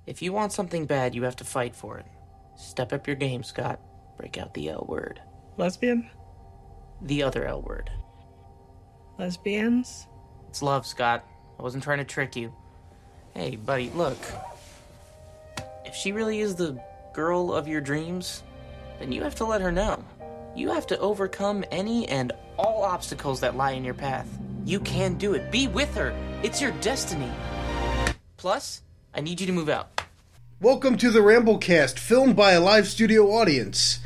If you want something bad, you have to fight for it. Step up your game, Scott. Break out the L word. Lesbian? The other L word. Lesbians? It's love, Scott. I wasn't trying to trick you. Hey, buddy, look. If she really is the girl of your dreams, then you have to let her know. You have to overcome any and all obstacles that lie in your path. You can do it. Be with her. It's your destiny. Plus, I need you to move out. Welcome to the Ramblecast, filmed by a live studio audience.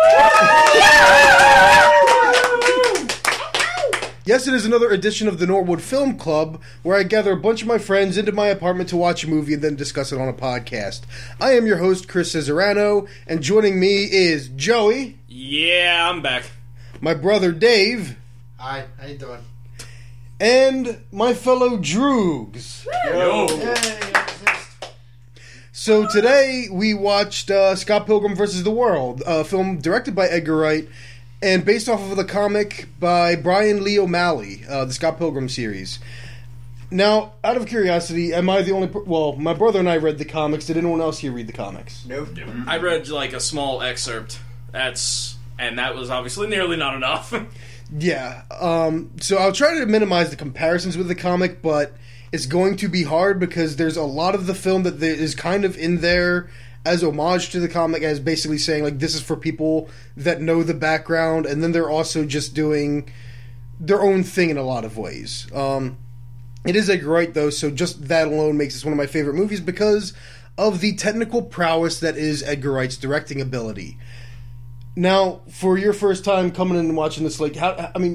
Yes, it is another edition of the Norwood Film Club, where I gather a bunch of my friends into my apartment to watch a movie and then discuss it on a podcast. I am your host, Chris Cesarano, and joining me is Joey. Yeah, I'm back. My brother, Dave. Hi, how you doing? And my fellow Droogs. Yo. So today we watched Scott Pilgrim vs. the World, a film directed by Edgar Wright and based off of the comic by Brian Lee O'Malley, the Scott Pilgrim series. Now, out of curiosity, am I the only... Well, my brother and I read the comics. Did anyone else here read the comics? Nope. I read like a small excerpt. And that was obviously nearly not enough. Yeah. So I'll try to minimize the comparisons with the comic, but it's going to be hard because there's a lot of the film that is kind of in there as homage to the comic, as basically saying, like, this is for people that know the background, and then they're also just doing their own thing in a lot of ways. It is Edgar Wright, though, so just that alone makes this one of my favorite movies because of the technical prowess that is Edgar Wright's directing ability. Now, for your first time coming in and watching this, like,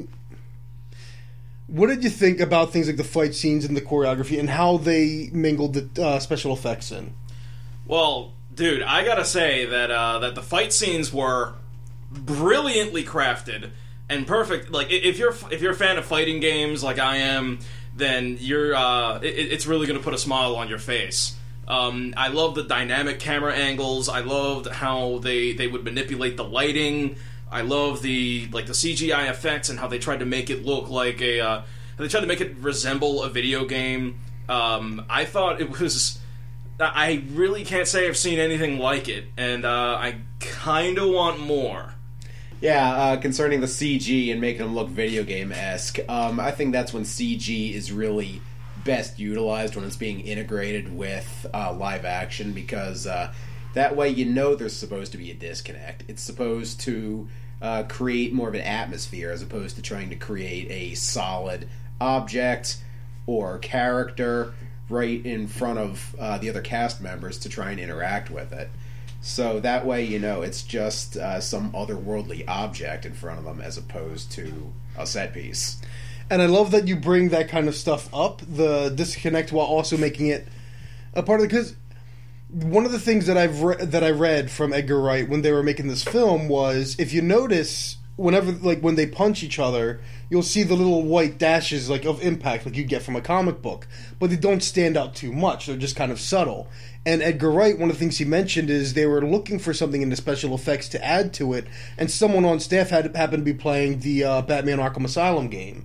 what did you think about things like the fight scenes and the choreography and how they mingled the special effects in? Well, dude, I gotta say that the fight scenes were brilliantly crafted and perfect. Like, if you're a fan of fighting games like I am, then it's really gonna put a smile on your face. I love the dynamic camera angles. I loved how they would manipulate the lighting. I love the CGI effects and how they tried to make it look like they tried to make it resemble a video game. I thought it was... I really can't say I've seen anything like it, and I kind of want more. Yeah, concerning the CG and making them look video game-esque, I think that's when CG is really best utilized, when it's being integrated with live action, because that way you know there's supposed to be a disconnect. It's supposed to create more of an atmosphere as opposed to trying to create a solid object or character right in front of the other cast members to try and interact with it. So that way you know it's just some otherworldly object in front of them as opposed to a set piece. And I love that you bring that kind of stuff up, the disconnect, while also making it a part of it. Because one of the things that I read from Edgar Wright when they were making this film was, if you notice, whenever, like, when they punch each other, you'll see the little white dashes, like, of impact, like you get from a comic book. But they don't stand out too much. They're just kind of subtle. And Edgar Wright, one of the things he mentioned is they were looking for something in the special effects to add to it, and someone on staff happened to be playing the Batman Arkham Asylum game.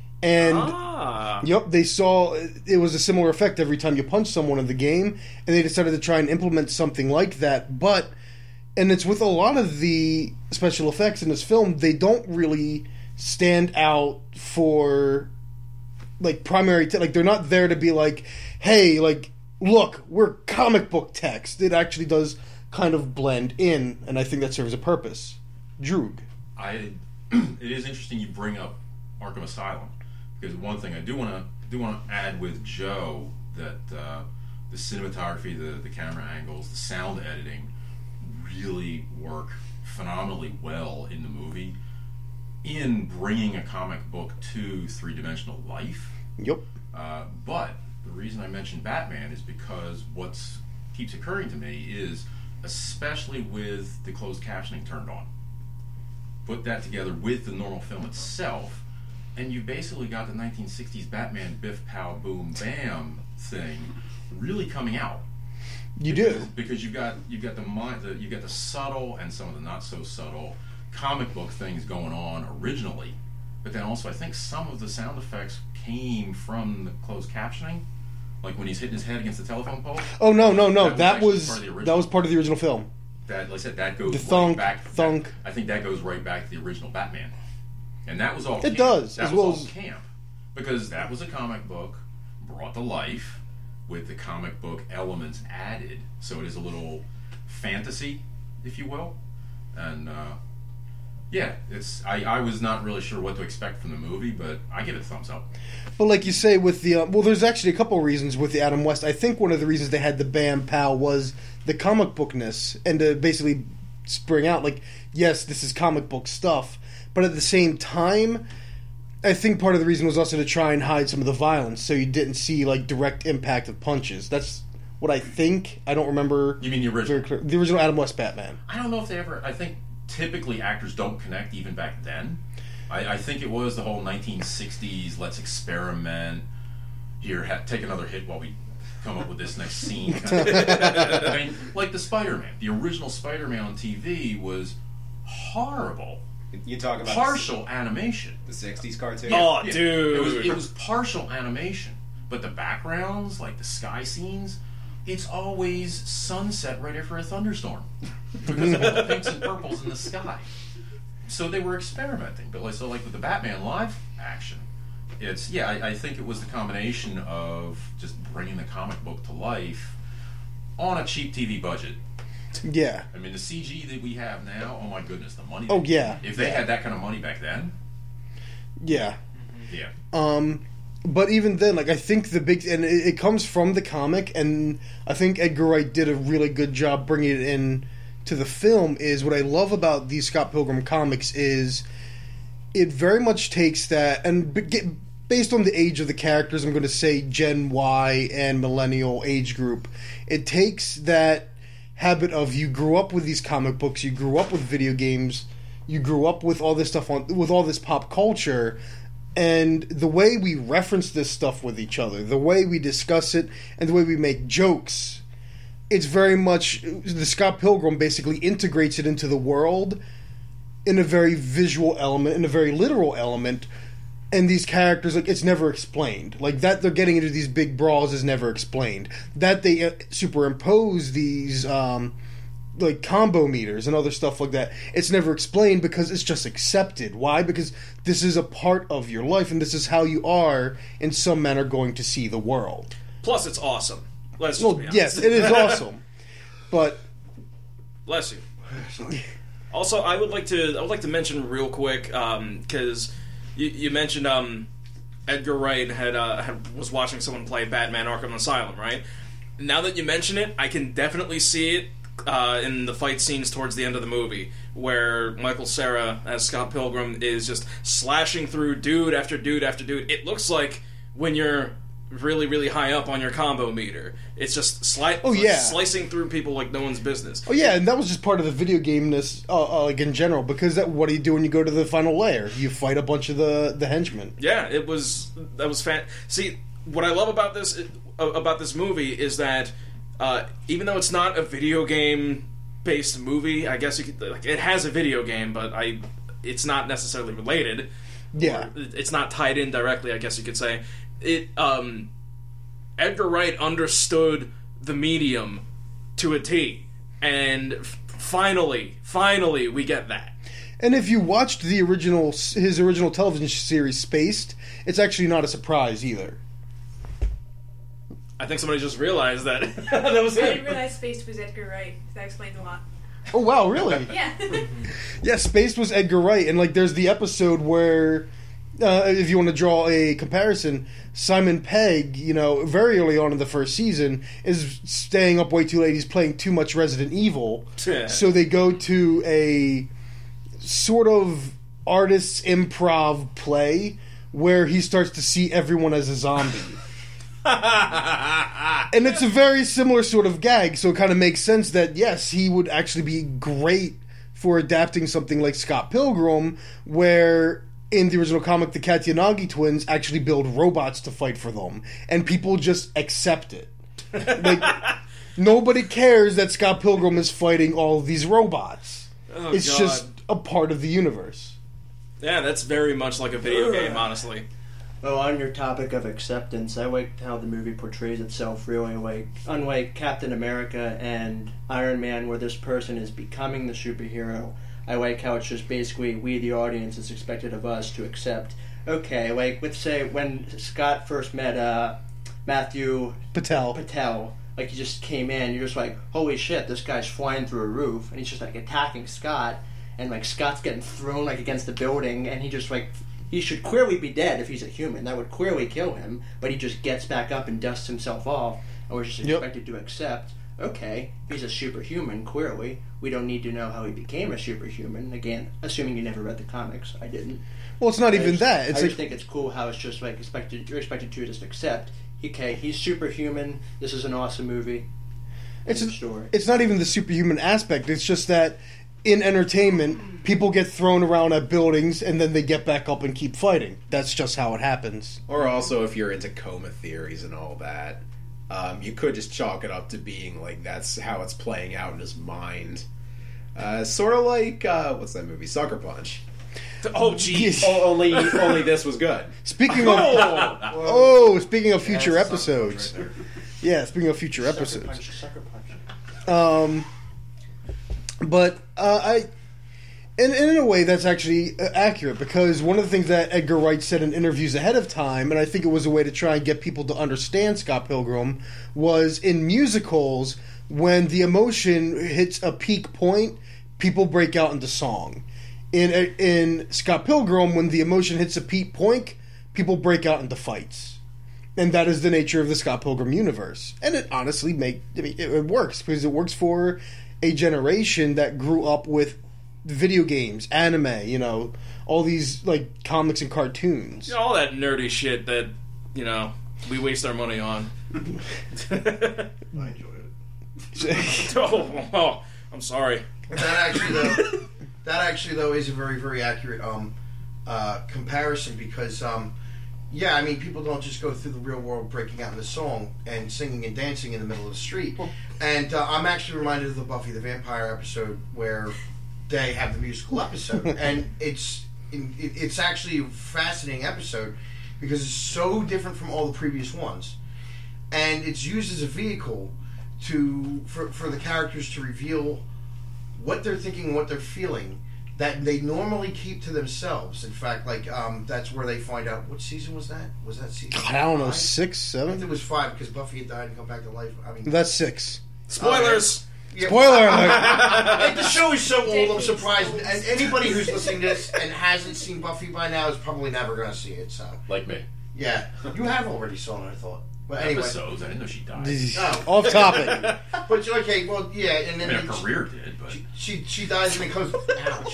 And, yep, they saw it was a similar effect every time you punch someone in the game, and they decided to try and implement something like that. And it's with a lot of the special effects in this film, they don't really stand out for, like, primary... like, they're not there to be like, hey, like, look, we're comic book text. It actually does kind of blend in, and I think that serves a purpose. Droog. It is interesting you bring up Arkham Asylum, because one thing I do want to add with Joe, that the cinematography, the camera angles, the sound editing really work phenomenally well in the movie in bringing a comic book to three-dimensional life. Yep. But the reason I mentioned Batman is because what keeps occurring to me is, especially with the closed captioning turned on, put that together with the normal film itself, and you basically got the 1960s Batman biff pow boom bam thing really coming out. Because you've got the subtle and some of the not so subtle comic book things going on originally, but then also I think some of the sound effects came from the closed captioning. Like when he's hitting his head against the telephone pole. Oh no! That That was was actually part of the original. that was part of the original film. That, like I said, that goes The right thunk, back. thunk. I think that goes right back to the original Batman, and that was all. It camp. does, That as was well all as- camp, because that was a comic book brought to life with the comic book elements added. So it is a little fantasy, if you will, and yeah, it's. I was not really sure what to expect from the movie, but I give it a thumbs up. But like you say, with the well, there's actually a couple of reasons with the Adam West. I think one of the reasons they had the Bam Pow was the comic bookness, and to basically spring out like, yes, this is comic book stuff, but at the same time, I think part of the reason was also to try and hide some of the violence, so you didn't see like direct impact of punches. That's what I think. I don't remember. You mean the original? The original Adam West Batman. I don't know if they ever. I think typically actors don't connect even back then. I think it was the whole 1960s. Let's experiment. Here, take another hit while we come up with this next scene. I mean, like the Spider-Man. The original Spider-Man on TV was horrible. You talk about Partial animation. the 60s cartoon? Oh, Yeah. dude. It was partial animation, but the backgrounds, like the sky scenes, it's always sunset right after a thunderstorm because of all the pinks and purples in the sky. So they were experimenting, but like with the Batman live action, it's I think it was the combination of just bringing the comic book to life on a cheap TV budget. Yeah. I mean, the CG that we have now, oh my goodness, the money. Oh, yeah. If they had that kind of money back then, Yeah. yeah. But even then, like I think the big and it comes from the comic, and I think Edgar Wright did a really good job bringing it in to the film. Is what I love about these Scott Pilgrim comics is it very much takes that and based on the age of the characters, I'm going to say Gen Y and millennial age group. It takes that habit of you grew up with these comic books, you grew up with video games, you grew up with all this stuff with all this pop culture. And the way we reference this stuff with each other, the way we discuss it, and the way we make jokes, it's very much the Scott Pilgrim basically integrates it into the world in a very visual element, in a very literal element. And these characters, like, it's never explained. Like, that they're getting into these big brawls is never explained. That they superimpose these like combo meters and other stuff like that, it's never explained because it's just accepted. Why? Because this is a part of your life, and this is how you are in some manner going to see the world. Plus, it's awesome. Let's just Well, be honest. yes, it is awesome, but Bless you. Also, I would like to mention real quick because you mentioned Edgar Wright was watching someone play Batman: Arkham Asylum, right? Now that you mention it, I can definitely see it in the fight scenes towards the end of the movie, where Michael Cera as Scott Pilgrim is just slashing through dude after dude after dude. It looks like when you're really, really high up on your combo meter. It's just slicing through people like no one's business. oh yeah, and that was just part of the video game-ness, like in general. Because what do you do when you go to the final layer? You fight a bunch of the henchmen. Yeah, that was See, what I love about this movie is that even though it's not a video game based movie, I guess you could, like, it has a video game, but it's not necessarily related. Yeah. Or it's not tied in directly, I guess you could say. Edgar Wright understood the medium to a T, and finally we get that. And if you watched his original television series Spaced, it's actually not a surprise either. I think somebody just realized that that was I him. didn't realize Spaced was Edgar Wright. That explains a lot. Oh wow, really? Yeah. Yeah, Spaced was Edgar Wright, and like there's the episode where, if you want to draw a comparison, Simon Pegg, very early on in the first season, is staying up way too late. He's playing too much Resident Evil, so they go to a sort of artist's improv play where he starts to see everyone as a zombie. And it's a very similar sort of gag, so it kind of makes sense that, yes, he would actually be great for adapting something like Scott Pilgrim, where in the original comic, the Katyanagi twins actually build robots to fight for them, and people just accept it. Like, nobody cares that Scott Pilgrim is fighting all of these robots. Oh, it's God. just a part of the universe. Yeah, that's very much like a video game, honestly. Well, on your topic of acceptance, I like how the movie portrays itself really like, unlike Captain America and Iron Man, where this person is becoming the superhero. I like how it's just basically we, the audience, is expected of us to accept. Okay, like let's say when Scott first met Matthew Patel. Like he just came in, you're just like, holy shit, this guy's flying through a roof, and he's just like attacking Scott, and like Scott's getting thrown like against the building, and he just like. He should clearly be dead if he's a human. That would clearly kill him. But he just gets back up and dusts himself off. And we're just expected to accept, okay, he's a superhuman, clearly. We don't need to know how he became a superhuman. Again, assuming you never read the comics. I didn't. Well, it's not even that. I just think it's cool how it's just like you're expected to just accept, okay, he's superhuman. This is an awesome movie. It's story. It's not even the superhuman aspect. It's just that in entertainment, people get thrown around at buildings and then they get back up and keep fighting. That's just how it happens. Or also, if you're into coma theories and all that, you could just chalk it up to being like that's how it's playing out in his mind. Sort of like what's that movie, Sucker Punch? Oh, jeez. Only this was good. Speaking of future episodes. Yeah, speaking of future episodes. Sucker punch. But in a way, that's actually accurate, because one of the things that Edgar Wright said in interviews ahead of time, and I think it was a way to try and get people to understand Scott Pilgrim, was in musicals, when the emotion hits a peak point, people break out into song. In Scott Pilgrim, when the emotion hits a peak point, people break out into fights. And that is the nature of the Scott Pilgrim universe. And it honestly it works, because it works for a generation that grew up with video games, anime, all these like comics and cartoons. All that nerdy shit that, we waste our money on. I enjoyed it. Oh, I'm sorry. That actually though is a very, very accurate comparison, because people don't just go through the real world breaking out in a song and singing and dancing in the middle of the street. And I'm actually reminded of the Buffy the Vampire episode where they have the musical episode, and it's actually a fascinating episode because it's so different from all the previous ones, and it's used as a vehicle for the characters to reveal what they're thinking, what they're feeling, that they normally keep to themselves. In fact, that's where they find out. What season was that? Was that season? God, I don't know, 5? 6, I 7? think it was 5 because Buffy had died and come back to life. That's 6. Spoilers! Yeah. Spoiler alert! Like, the show is so old, I'm surprised. And anybody who's listening to this and hasn't seen Buffy by now is probably never going to see it. So, Like me. yeah, you have already sawn it, I thought. But anyway, Episodes. I didn't know she died. Oh. Off topic. But okay, well, yeah, and I then mean, her career did, but she dies and it comes. Ouch!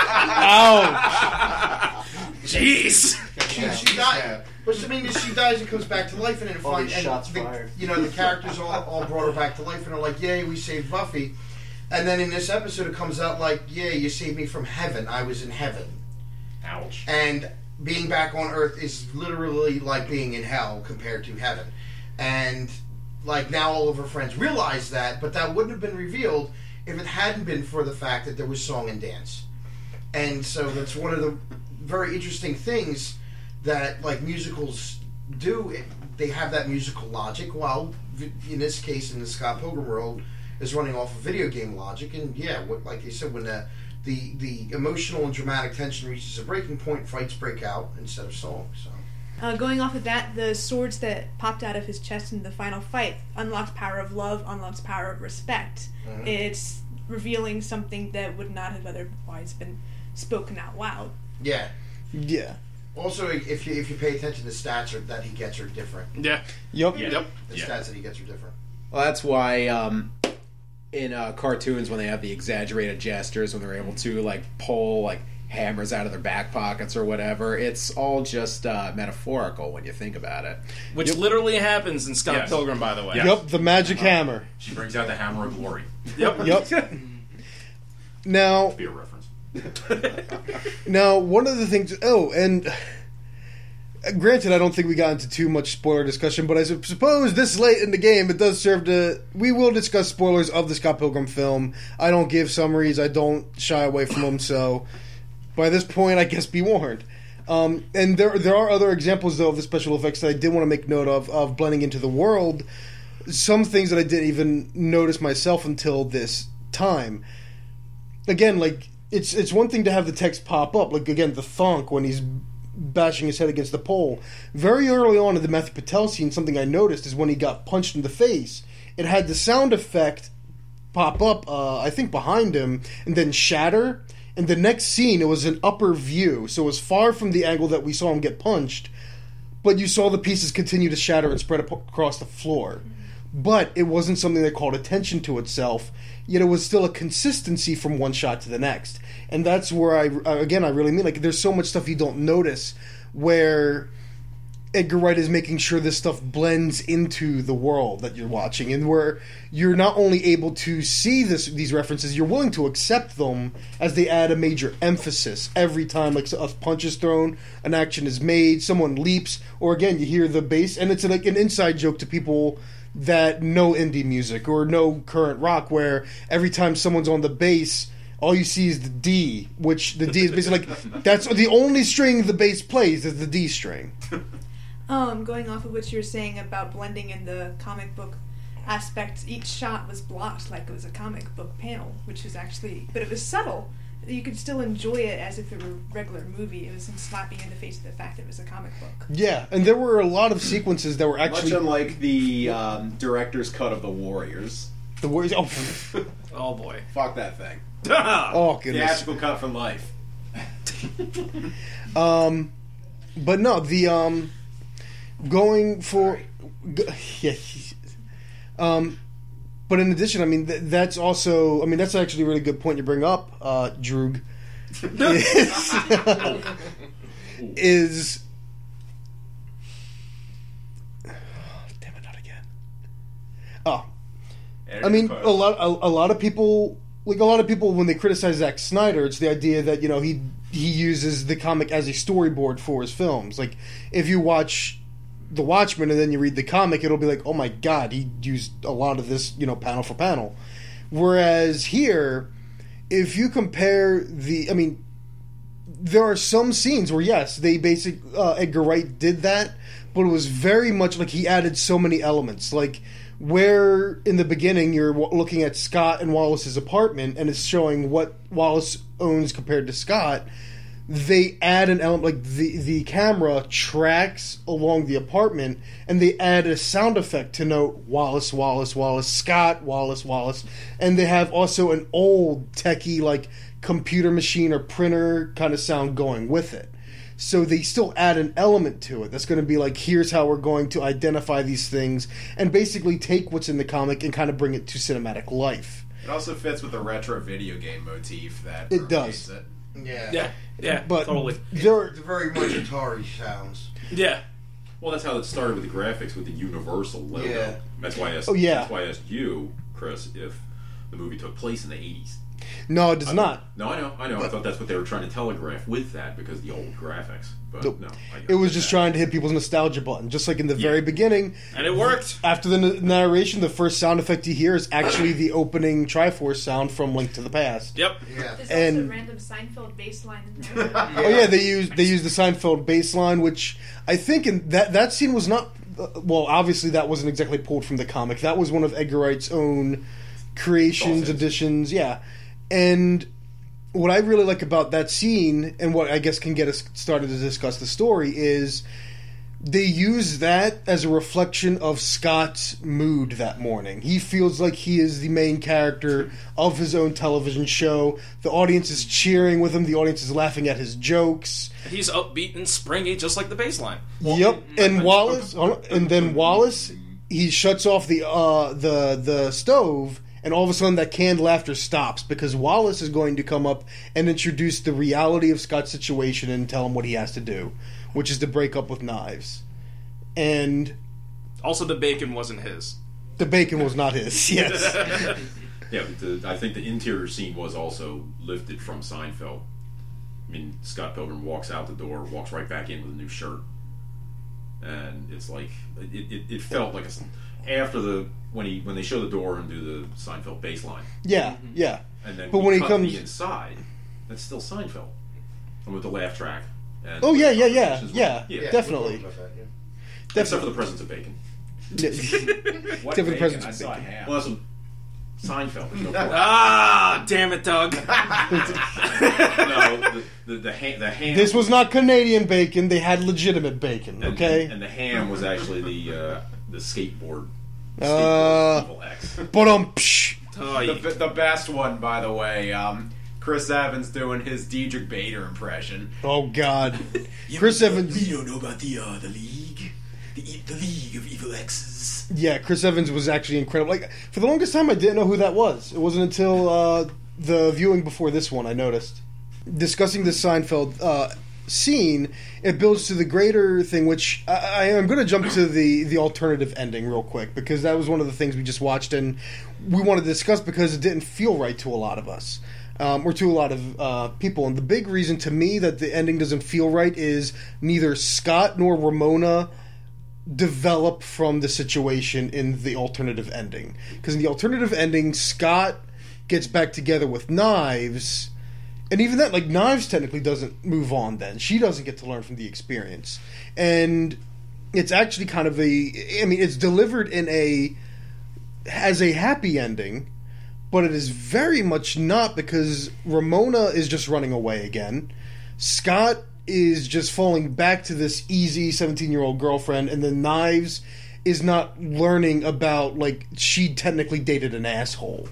Ouch! Jeez! She died. But she dies and comes back to life, and then All finds these shots fired. the characters all brought her back to life, and are like, "Yay, we saved Buffy." And then in this episode, it comes out like, "Yeah, you saved me from heaven. I was in heaven." ouch. And being back on Earth is literally like being in hell compared to heaven. And like now all of her friends realize that, but that wouldn't have been revealed if it hadn't been for the fact that there was song and dance. And so that's one of the very interesting things that like musicals do. They have that musical logic, while in this case in the Scott Pilgrim world is running off of video game logic. And yeah, like you said, when the emotional and dramatic tension reaches a breaking point, fights break out instead of songs. So. Going off of that, the swords that popped out of his chest in the final fight unlocks power of love, unlocks power of respect. Mm-hmm. It's revealing something that would not have otherwise been spoken out loud. Yeah. Yeah. Also, if you pay attention, the stats that he gets are different. Yeah. Yep. Yep. The stats that he gets are different. Well, that's why in cartoons, when they have the exaggerated gestures, when they're able to like pull like hammers out of their back pockets or whatever, it's all just metaphorical when you think about it. Which literally happens in Scott Yes. Pilgrim, by the way. Yes. Yep, the magic hammer. She brings out the hammer of glory. Yep. Yep. Now, Be a reference. one of the things... Oh, and... Granted, I don't think we got into too much spoiler discussion, but I suppose this late in the game, it does serve to... We will discuss spoilers of the Scott Pilgrim film. I don't give summaries. I don't shy away from them, so... By this point, I guess be warned. And there are other examples, though, of the special effects that I did want to make note of blending into the world. Some things that I didn't even notice myself until this time. Again, like, it's one thing to have the text pop up, like, again, the thonk when he's bashing his head against the pole. Very early on in the Matthew Patel scene, something I noticed is when he got punched in the face, it had the sound effect pop up, I think, behind him, and then shatter. In the next scene, it was an upper view, so it was far from the angle that we saw him get punched, but you saw the pieces continue to shatter and spread across the floor. But it wasn't something that called attention to itself, yet it was still a consistency from one shot to the next. And that's where I really mean, like, there's so much stuff you don't notice where Edgar Wright is making sure this stuff blends into the world that you're watching, and where you're not only able to see these references, you're willing to accept them as they add a major emphasis every time, like, a punch is thrown, an action is made, someone leaps, or again, you hear the bass, and it's like an inside joke to people that know indie music or know current rock, where every time someone's on the bass, all you see is the D, which the D is basically like, that's the only string the bass plays is the D string. Going off of what you were saying about blending in the comic book aspects, each shot was blocked like it was a comic book panel, which is actually, but it was subtle. You could still enjoy it as if it were a regular movie. It wasn't slapping you in the face of the fact that it was a comic book. Yeah, and there were a lot of sequences that were actually... Much unlike the director's cut of The Warriors. The Warriors... Oh, Oh boy. Fuck that thing. oh goodness. Theatrical cut for life. But no, the... going for... Yeah. But in addition, I mean, that's also... I mean, that's actually a really good point you bring up, Droog. is... Damn it, not again. Oh. I mean, a lot of people... Like, a lot of people, when they criticize Zack Snyder, it's the idea that, you know, he uses the comic as a storyboard for his films. Like, if you watch The Watchmen and then you read the comic, it'll be like, oh my god, he used a lot of this, you know, panel for panel. Whereas here, if you compare I mean, there are some scenes where, yes, Edgar Wright did that, but it was very much like he added so many elements. Like, where in the beginning you're looking at Scott and Wallace's apartment and it's showing what Wallace owns compared to Scott, they add an element, like the camera tracks along the apartment and they add a sound effect to note Wallace, Wallace, Wallace, Scott, Wallace, Wallace, and they have also an old techie, like, computer machine or printer kind of sound going with it. So they still add an element to it that's going to be like, here's how we're going to identify these things, and basically take what's in the comic and kind of bring it to cinematic life. It also fits with the retro video game motif that it does. It. Yeah, but totally. It's very much Atari sounds. Yeah. Well, that's how it started with the graphics, with the Universal logo. Yeah. That's why I asked, That's why I asked you, Chris, if the movie took place in the 80s. No, it does not. No, I know. But, I thought that's what they were trying to telegraph with that, because the old graphics. But no. It was just trying to hit people's nostalgia button, just like in the very beginning. And it worked. After the narration, the first sound effect you hear is actually the opening Triforce sound from Link to the Past. Yep. Yeah. There's And- also a random Seinfeld bass line in there. Oh yeah, they use the Seinfeld bass line, which I think in that scene was not... well, obviously that wasn't exactly pulled from the comic. That was one of Edgar Wright's own creations, additions, yeah. And what I really like about that scene, and what I guess can get us started to discuss the story, is they use that as a reflection of Scott's mood that morning. He feels like he is the main character of his own television show. The audience is cheering with him. The audience is laughing at his jokes. He's upbeat and springy, just like the baseline. Yep. And Wallace, he shuts off the stove, and all of a sudden that canned laughter stops because Wallace is going to come up and introduce the reality of Scott's situation and tell him what he has to do, which is to break up with Knives. And also, the bacon wasn't his. The bacon was not his, yes. Yeah, but I think the interior scene was also lifted from Seinfeld. I mean, Scott Pilgrim walks out the door, walks right back in with a new shirt. And it's like, it felt like when they show the door and do the Seinfeld bass line. Yeah, yeah. And then but when he cut comes the inside, that's still Seinfeld. And with the laugh track. And Oh, yeah, conversations yeah, were- definitely. we talked about that, yeah. Except for the presence of bacon. What Different bacon? presents I of saw bacon. ham. Well, that's Seinfeld. There's no pork. Ah, damn it, Doug. No, the ham. This was not Canadian bacon. They had legitimate bacon, and, okay? And the ham was actually the skateboard. Uh, Evil X. But The best one, by the way, Chris Evans doing his Diedrich Bader impression. oh God, Chris Evans. We don't know about the league, the League of Evil X's. Yeah, Chris Evans was actually incredible. Like for the longest time, I didn't know who that was. It wasn't until the viewing before this one I noticed. Discussing the Seinfeld scene, it builds to the greater thing, which I am going to jump to the alternative ending real quick because that was one of the things we just watched and we wanted to discuss because it didn't feel right to a lot of us. Or to a lot of people. And the big reason to me that the ending doesn't feel right is neither Scott nor Ramona develop from the situation in the alternative ending. Because in the alternative ending, Scott gets back together with Knives, and even that, like, Knives technically doesn't move on then. She doesn't get to learn from the experience. And it's actually kind of it's delivered as a happy ending, but it is very much not because Ramona is just running away again. Scott is just falling back to this easy 17-year-old girlfriend, and then Knives is not learning about, like, she technically dated an asshole.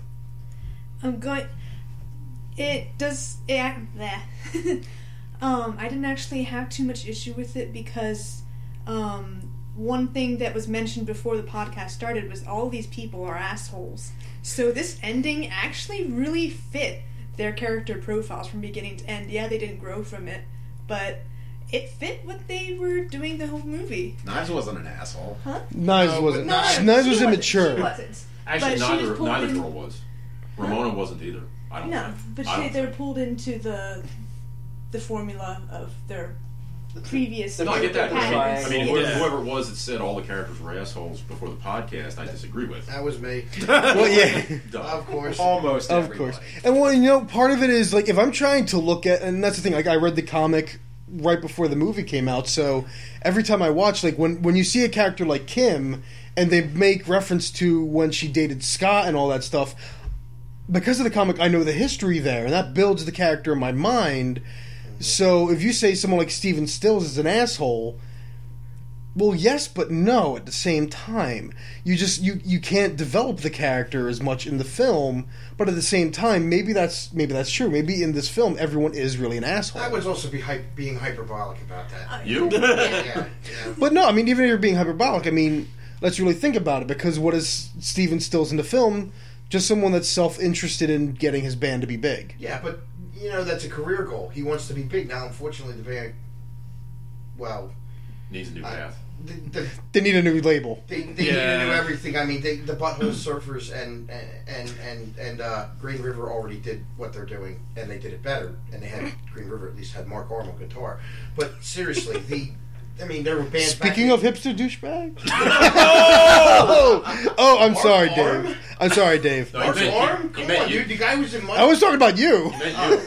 It does. I didn't actually have too much issue with it because one thing that was mentioned before the podcast started was all these people are assholes. So this ending actually really fit their character profiles from beginning to end. Yeah, they didn't grow from it, but it fit what they were doing the whole movie. Knives wasn't an asshole. Huh? Knives No, wasn't. but Knives was she immature. She wasn't. Actually, But she was pulled neither in- girl was. Ramona wasn't either. I don't No, think. but I don't they were think. pulled into the formula of their previous. No, I get that. patterns. I mean, Yeah. whoever it was that said all the characters were assholes before the podcast, I disagree with. That was me. Well, yeah. Duh. Of course. Almost Of everybody. course. And well, part of it is like if I'm trying to look at, and that's the thing. Like I read the comic right before the movie came out, so every time I watch, like when you see a character like Kim, and they make reference to when she dated Scott and all that stuff, because of the comic, I know the history there, and that builds the character in my mind. So if you say someone like Steven Stills is an asshole, well, yes, but no at the same time. You can't develop the character as much in the film, but at the same time, maybe that's true. Maybe in this film, everyone is really an asshole. I would also be being hyperbolic about that. You? Yeah. But no, I mean, even if you're being hyperbolic, I mean, let's really think about it, because what is Steven Stills in the film? Just someone that's self-interested in getting his band to be big. Yeah, but, that's a career goal. He wants to be big. Now, unfortunately, the band, Needs a new path. They need a new label. They need to do everything. I mean, the Butthole Surfers and Green River already did what they're doing, and they did it better. And they had Green River at least had Mark Arm on guitar. But seriously, there were bands. Speaking of hipster douchebags. Oh, I'm sorry, Arm? Dave. I'm sorry, Dave. No, Mark he meant- Arm, he come meant on, you. dude. The guy was in my. I was talking about you. He meant you.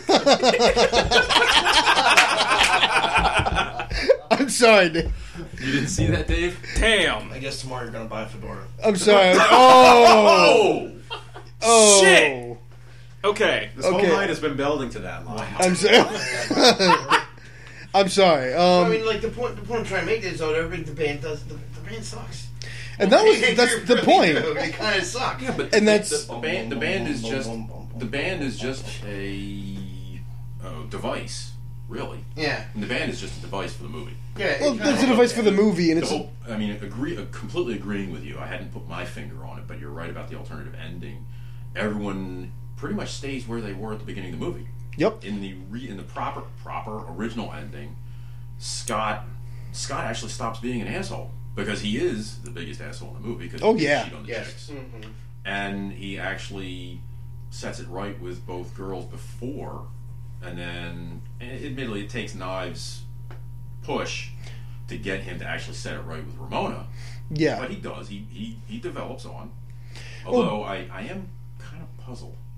I'm sorry, Dave. You didn't see that, Dave? Damn. I guess tomorrow you're gonna buy a fedora. I'm sorry. Oh. Oh. Shit. Okay. This whole Okay. night has been building to that line. I'm sorry. I'm sorry. The point I'm trying to make is, though, the band does the band sucks. And that's the point. They kind of suck. Yeah, but And that's- the band is just a device, really. Yeah, And the band is just a device for the movie. yeah. Well, there's a device for the movie, and The it's whole, completely agreeing with you. I hadn't put my finger on it, but you're right about the alternative ending. Everyone pretty much stays where they were at the beginning of the movie. yep. In the proper original ending, Scott actually stops being an asshole because he is the biggest asshole in the movie. Because Oh, he yeah. cheat on the Yes. chicks. And he actually sets it right with both girls before, and then admittedly it takes Knives' push to get him to actually set it right with Ramona. Yeah. But he does. He develops on. Although I am kind of puzzled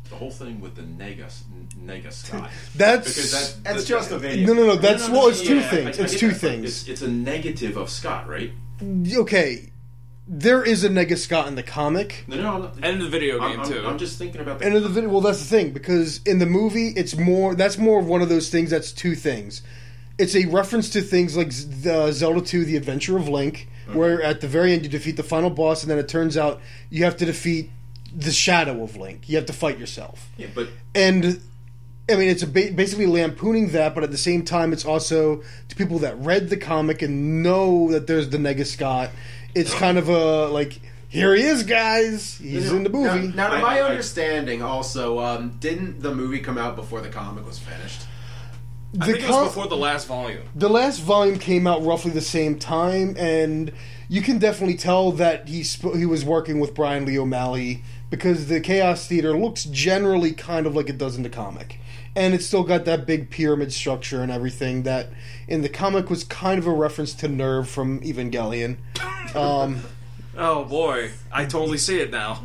the whole thing with the Nega Scott. That's That's just a video. no. That's well, it's two yeah, things. I It's get two that, but things. It's a negative of Scott, right? Okay, there is a Nega Scott in the comic. No, I'm not, And in the video game, I'm, too. I'm just thinking about the. And in the video, well, that's the thing, because in the movie, it's more. That's more of one of those things. That's two things. It's a reference to things like the Zelda 2: The Adventure of Link, where at the very end you defeat the final boss, and then it turns out you have to defeat the shadow of Link. You have to fight yourself. Yeah, but And I mean, it's basically lampooning that, but at the same time, it's also to people that read the comic and know that there's the Nega Scott. It's kind of a like, here he is, guys. He's in the movie. Now, to my I- understanding, also, didn't the movie come out before the comic was finished? I think it was before the last volume. The last volume came out roughly the same time, and you can definitely tell that he was working with Brian Lee O'Malley because the Chaos Theater looks generally kind of like it does in the comic. And it's still got that big pyramid structure and everything that in the comic was kind of a reference to Nerve from Evangelion. Oh boy, I totally see it now.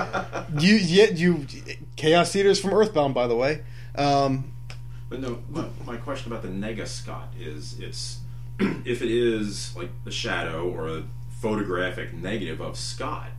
Chaos Theater is from Earthbound, by the way. But no, my question about the Nega Scott is it's if it is like the shadow or a photographic negative of Scott,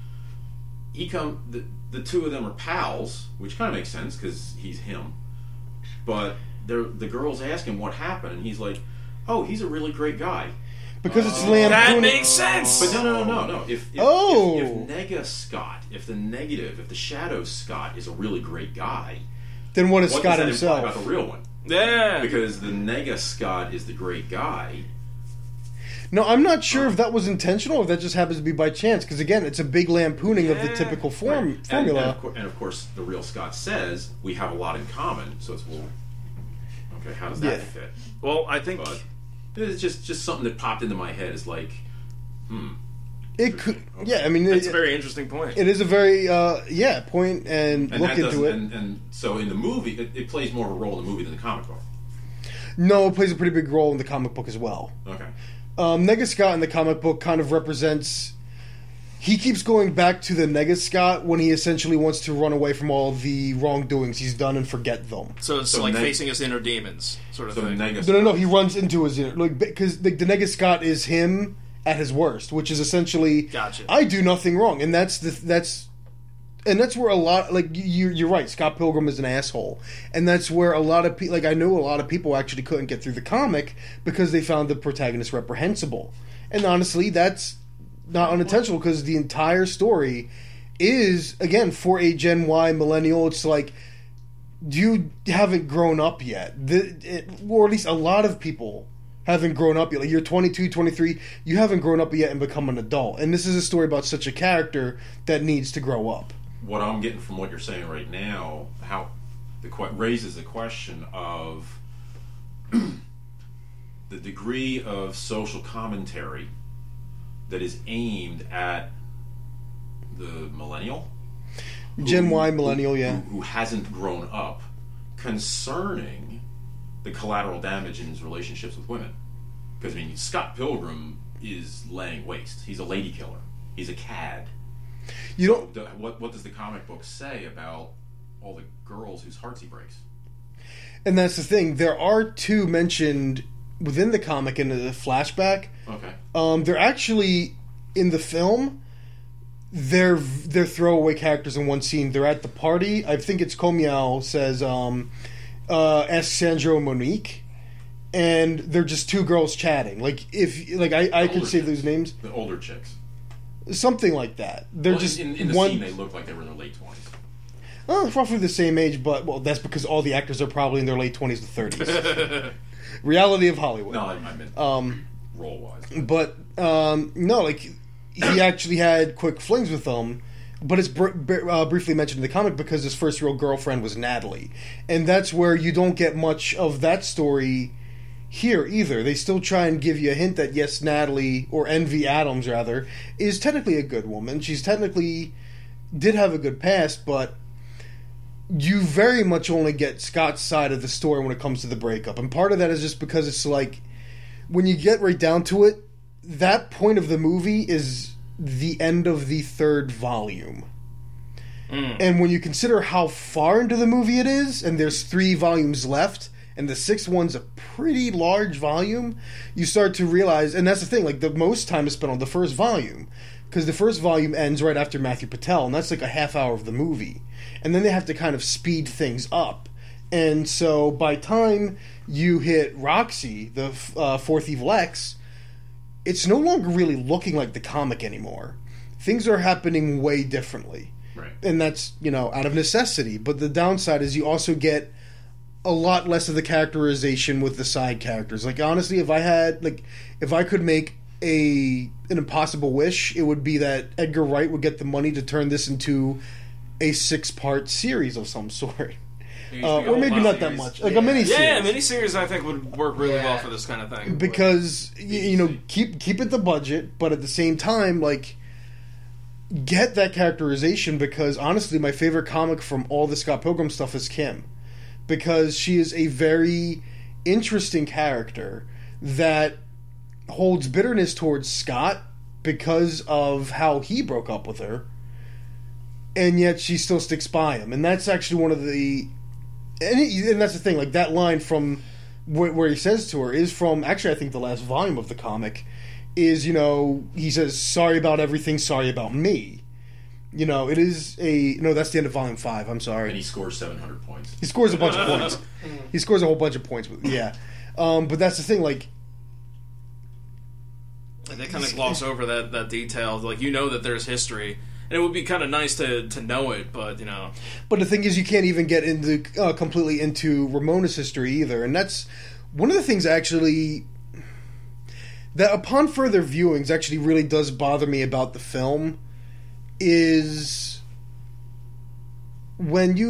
the two of them are pals, which kind of makes sense because he's him. But the girls ask him what happened, and he's like, "Oh, he's a really great guy." Because it's That lampooning. makes sense! But no. If Nega Scott, if the shadow Scott is a really great guy, Then what is what Scott does that imply himself? about the real one? Yeah. Because the Nega Scott is the great guy. No, I'm not sure if that was intentional or if that just happens to be by chance. Because again, it's a big lampooning of the Yeah. typical Right. formula. And of course, the real Scott says we have a lot in common. So it's okay. How does that Yeah. fit? Well, I think But it's just something that popped into my head. Is like, It could, Okay. yeah. I mean, it's a very interesting point. it is a very point and and look that into doesn't- it. And so in the movie, it plays more of a role in the movie than the comic book. No, it plays a pretty big role in the comic book as well. Okay. Nega Scott in the comic book kind of represents. He keeps going back to the Nega Scott when he essentially wants to run away from all the wrongdoings he's done and forget them. So it's So like Neg- facing his inner demons, sort of So thing. Nega. No. He runs into his inner because the Nega Scott is him at his worst, which is essentially Gotcha. I do nothing wrong, and that's where a lot you're right. Scott Pilgrim is an asshole, and that's where a lot of people I know a lot of people actually couldn't get through the comic because they found the protagonist reprehensible, and honestly, that's not unintentional because the entire story is again for a Gen Y millennial. It's like you haven't grown up yet, or at least a lot of people haven't grown up yet. Like you're 22, 23, you haven't grown up yet and become an adult. And this is a story about such a character that needs to grow up. What I'm getting from what you're saying right now, how raises the question of the degree of social commentary that is aimed at the millennial, Gen Y millennial, yeah. who hasn't grown up, concerning the collateral damage in his relationships with women. Because I mean, Scott Pilgrim is laying waste. He's a lady killer. He's a cad. You don't. What does the comic book say about all the girls whose hearts he breaks? And that's the thing. There are two mentioned within the comic in the flashback. Okay. They're actually in the film. They're throwaway characters in one scene. They're at the party. I think it's Komiao says, ask Sandro and Monique, and they're just two girls chatting. I could older say chicks. those names, The older chicks. something like that. They're Well, just in the one. scene, they look like they were in their late 20s. Roughly the same age, but that's because all the actors are probably in their late 20s to 30s. Reality of Hollywood. No, I meant role-wise. But no, he actually had quick flings with them, but it's briefly mentioned in the comic because his first real girlfriend was Natalie, and that's where you don't get much of that story here either. They still try and give you a hint that yes, Natalie, or Envy Adams rather, is technically a good woman. She's technically did have a good past, but you very much only get Scott's side of the story when it comes to the breakup, and part of that is just because it's like when you get right down to it, that point of the movie is the end of the third volume. And when you consider how far into the movie it is, and there's 3 volumes left, and the 6th one's a pretty large volume, you start to realize, and that's the thing, like the most time is spent on the first volume, because the first volume ends right after Matthew Patel, and that's like a half hour of the movie. And then they have to kind of speed things up. And so by time you hit Roxy, the 4th Evil X, it's no longer really looking like the comic anymore. Things are happening way differently. Right. And that's, out of necessity. But the downside is you also get a lot less of the characterization with the side characters. Like, honestly, if I could make an impossible wish, it would be that Edgar Wright would get the money to turn this into a 6-part series of some sort. Or maybe not that much. Like a miniseries. Yeah, a miniseries I think would work really well for this kind of thing. Because, keep it the budget, but at the same time, like, get that characterization, because honestly, my favorite comic from all the Scott Pilgrim stuff is Kim. Because she is a very interesting character that holds bitterness towards Scott because of how he broke up with her, and yet she still sticks by him. And that's actually one of the... And that's the thing, like, that line from where he says to her is from, actually, I think the last volume of the comic is, he says, sorry about everything, sorry about me. It is no, that's the end of volume 5, I'm sorry. And he scores 700 points. He scores a bunch of points. He scores a whole bunch of points, yeah. But that's the thing, like... And they kind of gloss over that detail, like, that there's history. And it would be kind of nice to know it, but, But the thing is, you can't even get into completely into Ramona's history either. And that's one of the things, actually, that upon further viewings actually really does bother me about the film, is when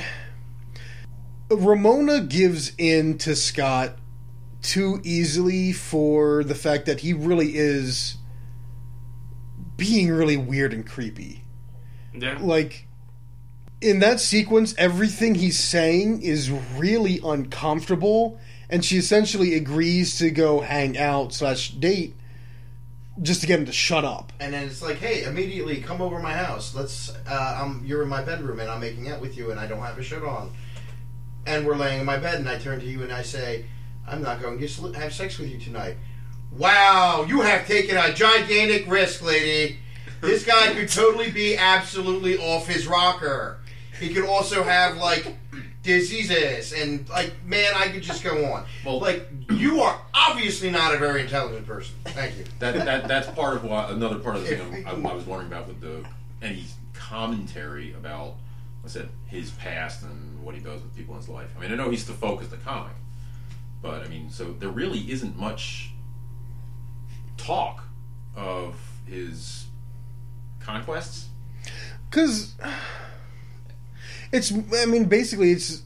Ramona gives in to Scott too easily for the fact that he really is being really weird and creepy. Yeah. Like, in that sequence, everything he's saying is really uncomfortable, and she essentially agrees to go hang out / date just to get him to shut up. And then it's like, hey, immediately come over my house. Let's, you're in my bedroom and I'm making out with you and I don't have a shirt on. And we're laying in my bed and I turn to you and I say, I'm not going to have sex with you tonight. Wow, you have taken a gigantic risk, lady. This guy could totally be absolutely off his rocker. He could also have, like, diseases. And, like, man, I could just go on. Well, like, you are obviously not a very intelligent person. Thank you. That's part of another part of the thing I was wondering about with any commentary about, I said, his past and what he does with people in his life. I mean, I know he's the focus of the comic. But, I mean, so there really isn't much talk of his conquests. Because basically it's...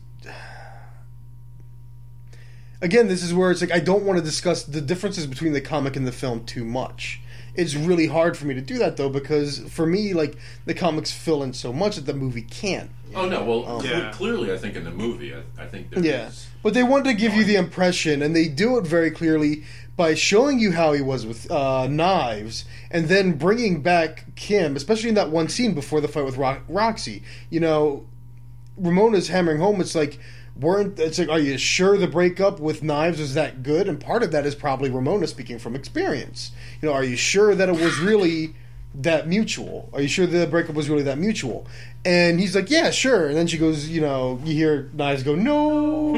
Again, this is where it's like, I don't want to discuss the differences between the comic and the film too much. It's really hard for me to do that, though, because for me, like, the comics fill in so much that the movie can't. Oh, no, well, clearly, I think in the movie, I think there is... But they wanted to give you the impression, and they do it very clearly by showing you how he was with Knives, and then bringing back Kim, especially in that one scene before the fight with Roxy. Ramona's hammering home, it's like, are you sure the breakup with Knives was that good? And part of that is probably Ramona speaking from experience. Are you sure that it was really that mutual? Are you sure the breakup was really that mutual? And he's like, yeah, sure. And then she goes, you hear Knives go, no.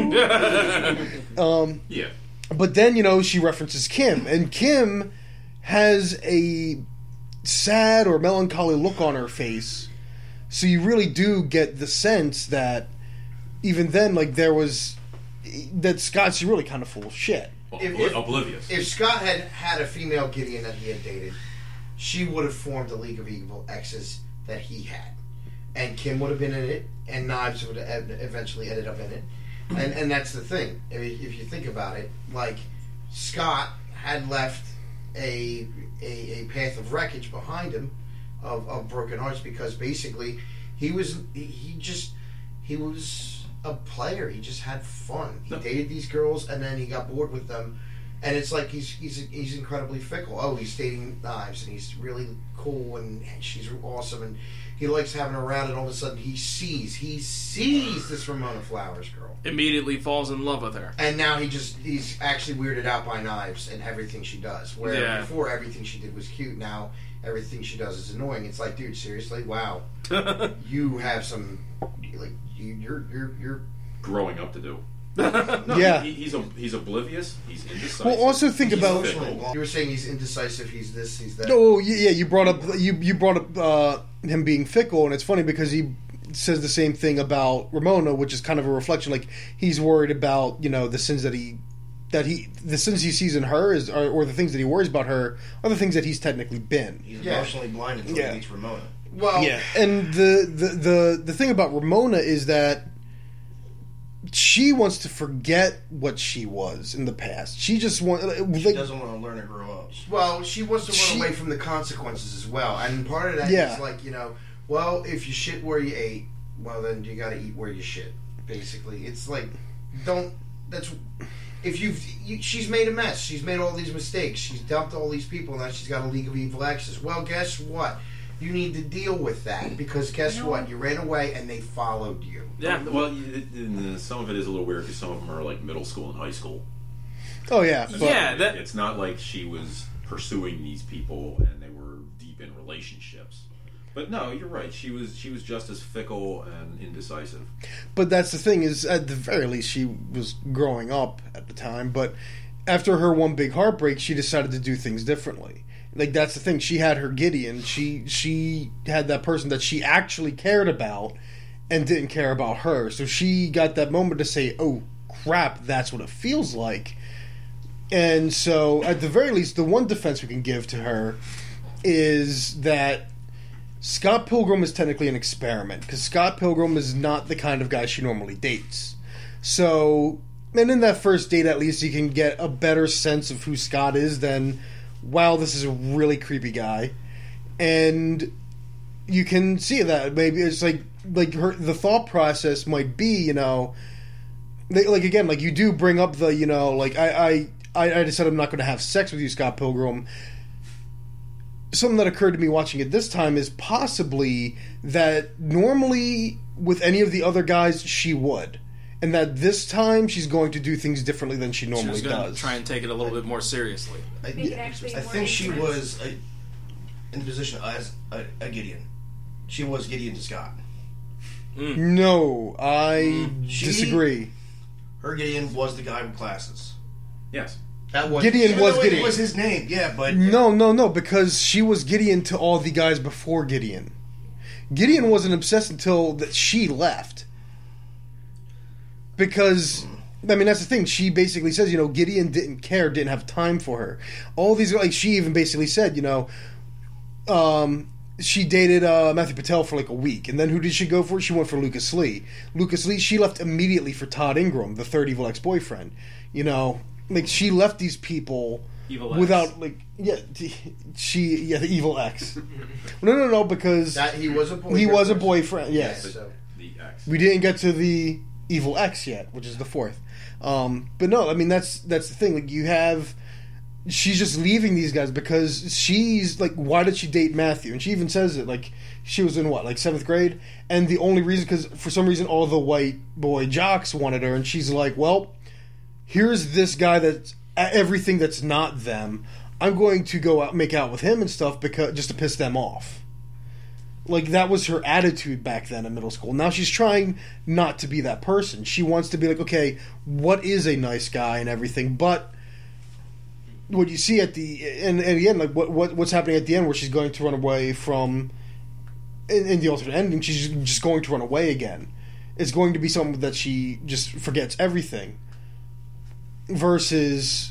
Yeah. But then, she references Kim. And Kim has a sad or melancholy look on her face. So you really do get the sense that even then, like, that Scott's really kind of full of shit. Oblivious. If Scott had a female Gideon that he had dated, she would have formed the League of Evil Exes that he had. And Kim would have been in it, and Knives would have eventually ended up in it. And that's the thing. If you think about it, like, Scott had left a path of wreckage behind him of broken hearts, because basically he was a player. He just had fun. He dated these girls, and then he got bored with them, And it's like he's incredibly fickle. Oh, he's dating Knives, and he's really cool, and she's awesome, and he likes having her around. And all of a sudden, he sees this Ramona Flowers girl. Immediately falls in love with her. And now he's actually weirded out by Knives and everything she does. Where before everything she did was cute, now everything she does is annoying. It's like, dude, seriously, wow, you have some like you're growing up to do. Yeah. He's oblivious. He's indecisive. Well, also think He's about. fickle. You were saying he's indecisive. He's this. He's that. Oh yeah, you brought up him being fickle, and it's funny because he says the same thing about Ramona, which is kind of a reflection. Like he's worried about the sins the sins he sees in her or the things that he worries about her are the things that he's technically been. He's emotionally blind until he meets Ramona. Well, Yeah, and the thing about Ramona is that she wants to forget what she was in the past. She just wants. She doesn't want to learn to grow up. well, she wants to run away from the consequences as well, and part of that is like well, if you shit where you ate, well then you got to eat where you shit. Basically, it's like she's made a mess. She's made all these mistakes. She's dumped all these people. Now she's got a League of Evil Exes. Well, guess what? You need to deal with that because guess what? You ran away and they followed you. Yeah. Well, some of it is a little weird because some of them are like middle school and high school. Oh yeah, It's not like she was pursuing these people and they were deep in relationships. But no, you're right. She was just as fickle and indecisive. But that's the thing is, at the very least, she was growing up at the time. But after her one big heartbreak, she decided to do things differently. Like that's the thing. She had her Gideon. She had that person that she actually cared about and didn't care about her. So she got that moment to say, "Oh crap, that's what it feels like." And so, at the very least, the one defense we can give to her is that Scott Pilgrim is technically an experiment because Scott Pilgrim is not the kind of guy she normally dates. So, and in that first date, at least you can get a better sense of who Scott is than, wow, this is a really creepy guy. And you can see that maybe it's like the thought process might be, like again, like you do bring up the, like I decided I'm not going to have sex with you, Scott Pilgrim. Something that occurred to me watching it this time is possibly that normally with any of the other guys she would, and that this time she's going to do things differently than she normally does. Try and take it a little bit more seriously. I think she was in the position as a Gideon. She was Gideon to Scott. No, I disagree. Her Gideon was the guy with glasses. Yes. That was Gideon was Gideon. It was his name, yeah, but No, because she was Gideon to all the guys before Gideon. Gideon wasn't obsessed until that she left. Because, I mean, that's the thing. She basically says, Gideon didn't care, didn't have time for her. All these, like, she even basically said, she dated Matthew Patel for like a week. And then who did she go for? She went for Lucas Lee. Lucas Lee, she left immediately for Todd Ingram, the third evil ex-boyfriend. Like, she left these people without, like, the evil ex. No, because that he was a boyfriend. He was a boyfriend, yes. So. The ex. We didn't get to the evil ex yet, which is the fourth. But no, I mean, that's the thing. Like, she's just leaving these guys because she's, like, why did she date Matthew? And she even says it, like, she was in, 7th grade? And the only reason, because for some reason all the white boy jocks wanted her, and she's like, well, here's this guy that's everything that's not them. I'm going to go out make out with him and stuff just to piss them off. Like, that was her attitude back then in middle school. Now she's trying not to be that person. She wants to be like, okay, what is a nice guy and everything? But what you see at the end, like what's happening at the end, where she's going to run away from in the alternate ending, she's just going to run away again. It's going to be something that she just forgets everything. Versus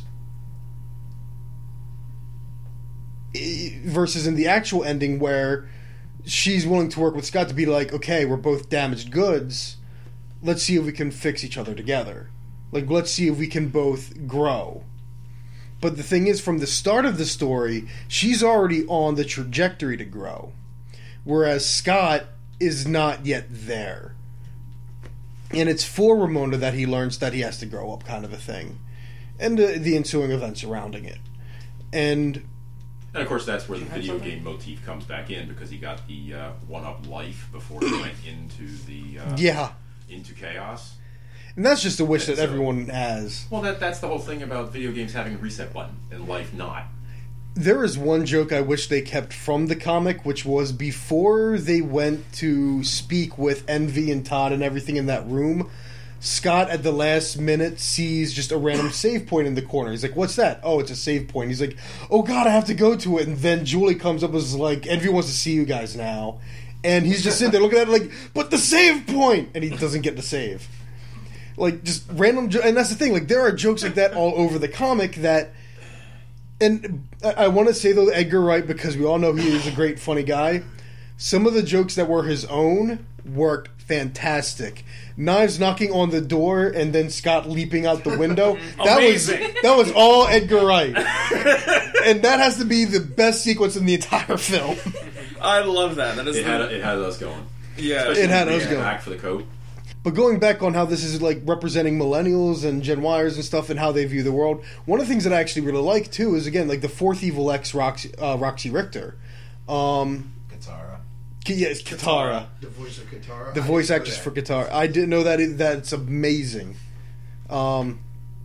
in the actual ending where she's willing to work with Scott to be like, okay, we're both damaged goods. Let's see if we can fix each other together. Like, let's see if we can both grow. But the thing is, from the start of the story, she's already on the trajectory to grow. Whereas Scott is not yet there. And it's for Ramona that he learns that he has to grow up, kind of a thing. and the ensuing events surrounding it. And of course, that's where the video game motif comes back in, because he got the one-up life before he went into the into chaos. And that's just a wish that everyone has. Well, that's the whole thing about video games having a reset button and life not. There is one joke I wish they kept from the comic, which was before they went to speak with Envy and Todd and everything in that room, Scott at the last minute sees just a random save point in the corner. He's like, "What's that?" "Oh, it's a save point." He's like, "Oh God, I have to go to it." And then Julie comes up and is like, "Envy wants to see you guys now." And he's just sitting there looking at it like, "But the save point!" And he doesn't get the save. Like, just random... And that's the thing, like, there are jokes like that all over the comic that... And I want to say, though, Edgar Wright, because we all know he is a great, funny guy, some of the jokes that were his own worked fantastic. Knives knocking on the door and then Scott leaping out the window. That was all Edgar Wright. And that has to be the best sequence in the entire film. I love that. It had us going. Yeah. It had us going. Back for the coat. But going back on how this is like representing millennials and Gen Yers and stuff and how they view the world, one of the things that I actually really like too is, again, like the fourth Evil X Roxy Richter. Katara. Yes, Katara. The voice of Katara. The voice actress for Katara. I didn't know that. That's amazing. But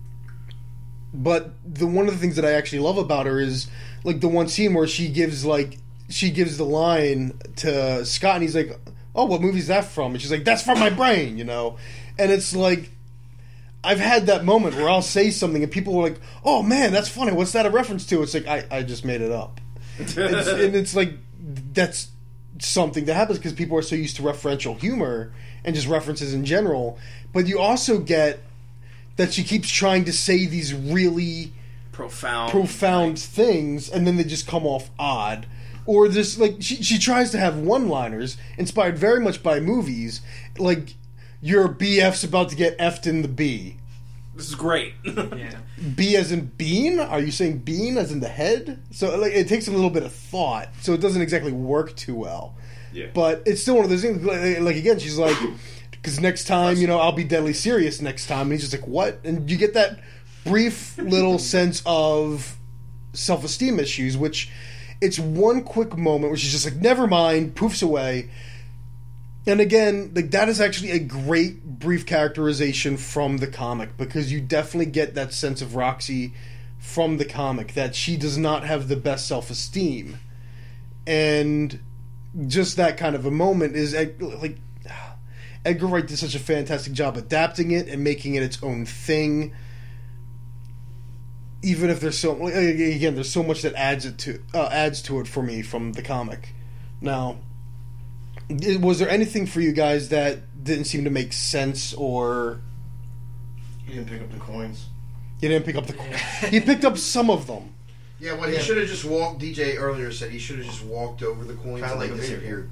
one of the things that I actually love about her is like the one scene where she gives the line to Scott and he's like, "Oh, what movie is that from?" And she's like, "That's from my brain," you know? And it's like, I've had that moment where I'll say something and people are like, "Oh man, that's funny. What's that a reference to?" It's like, I just made it up. And it's like, that's something that happens because people are so used to referential humor and just references in general. But you also get that she keeps trying to say these really profound things and then they just come off odd. Or this, like, she tries to have one-liners inspired very much by movies, like, your BF's about to get F'd in the B. This is great. Yeah. B as in bean? Are you saying bean as in the head? So, like, it takes a little bit of thought, so it doesn't exactly work too well. Yeah. But it's still one of those things, like again, she's like, because next time, you know, I'll be deadly serious next time. And he's just like, what? And you get that brief little sense of self-esteem issues, which... It's one quick moment where she's just like, never mind, poofs away. And again, like that is actually a great brief characterization from the comic, because you definitely get that sense of Roxy from the comic, that she does not have the best self-esteem. And just that kind of a moment is like, Edgar Wright did such a fantastic job adapting it and making it its own thing. Even if there's so much that adds to it for me from the comic. Now, was there anything for you guys that didn't seem to make sense, or He didn't pick up the coins. you didn't pick up the coins? He picked up some of them. Yeah, well, he should have just walked. DJ earlier said he should have just walked over the coins Kind of and like they Vader. disappeared.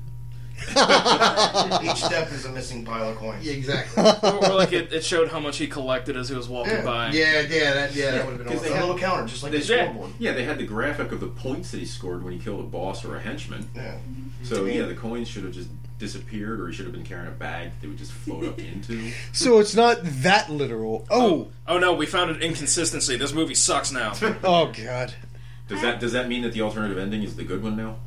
Each step is a missing pile of coins. Yeah, exactly. Or like it showed how much he collected as he was walking by. Yeah, that would have been Because they awesome. had a little counter, just like the scoreboard. Yeah, they had the graphic of the points that he scored when he killed a boss or a henchman. Yeah. So yeah, the coins should have just disappeared, or he should have been carrying a bag that they would just float up into. So it's not that literal. Oh no, we found an inconsistency. This movie sucks now. oh god. Does that mean that the alternative ending is the good one now?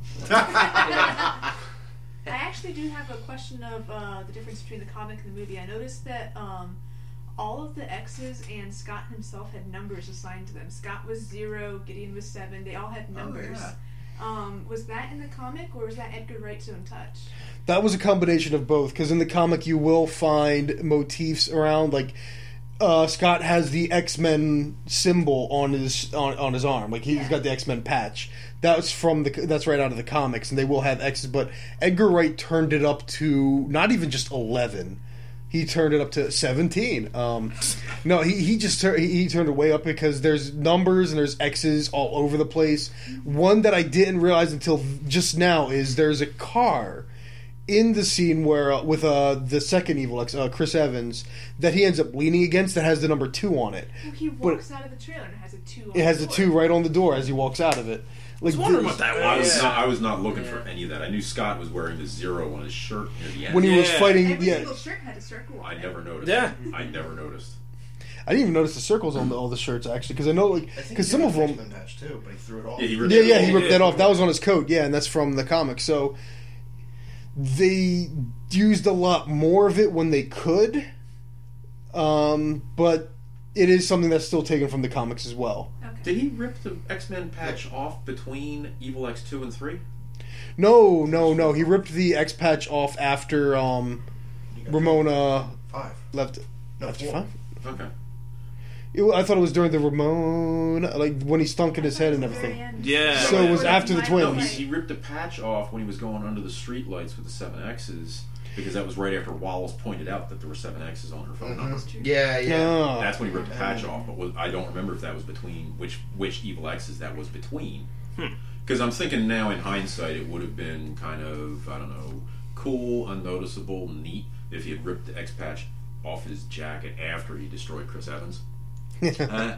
I actually do have a question of the difference between the comic and the movie. I noticed that all of the X's and Scott himself had numbers assigned to them. Scott was 0, Gideon was 7. They all had numbers. Was that in the comic, or was that Edgar Wright's own touch? That was a combination of both, because in the comic you will find motifs around, like Scott has the X-Men symbol on his arm, like he's got the X-Men patch. That's right out of the comics, and they will have X's. But Edgar Wright turned it up to not even just 11; he turned it up to 17. No, he turned it way up, because there's numbers and there's X's all over the place. One that I didn't realize until just now is there's a car in the scene where with the second Evil X, Chris Evans, that he ends up leaning against, that has the number 2 on it. Well, he walks out of the trailer and it has a 2 on It has the a door. 2 right on the door as he walks out of it. Like, I was wondering what that was. I was not looking for any of that. I knew Scott was wearing the 0 on his shirt near the end. when he was fighting, Every yeah. single shirt had a circle on I it. never noticed. Yeah. I never noticed. I didn't even notice the circles on all the shirts actually, because I know like I think because he some had of a them. X-Men patch too, but he threw it off. Yeah, he Yeah, ripped it he off. ripped that off. That was on his coat. Yeah, and that's from the comic. So they used a lot more of it when they could, but it is something that's still taken from the comics as well. Okay. Did he rip the X-Men patch off between Evil X 2 and 3? No. He ripped the X patch off after He got Ramona 5. left. No, After 4. 5? Okay. I thought it was during the Ramona, like when he stunk in his head and everything. Yeah. So it was after the No, twins. he ripped the patch off when he was going under the streetlights with the 7Xs, because that was right after Wallace pointed out that there were 7Xs on her phone number. Yeah, yeah. Ah. That's when he ripped the patch off, but I don't remember if that was between which Evil X's that was between. Because I'm thinking now in hindsight, it would have been kind of, I don't know, cool, unnoticeable, neat if he had ripped the X patch off his jacket after he destroyed Chris Evans. I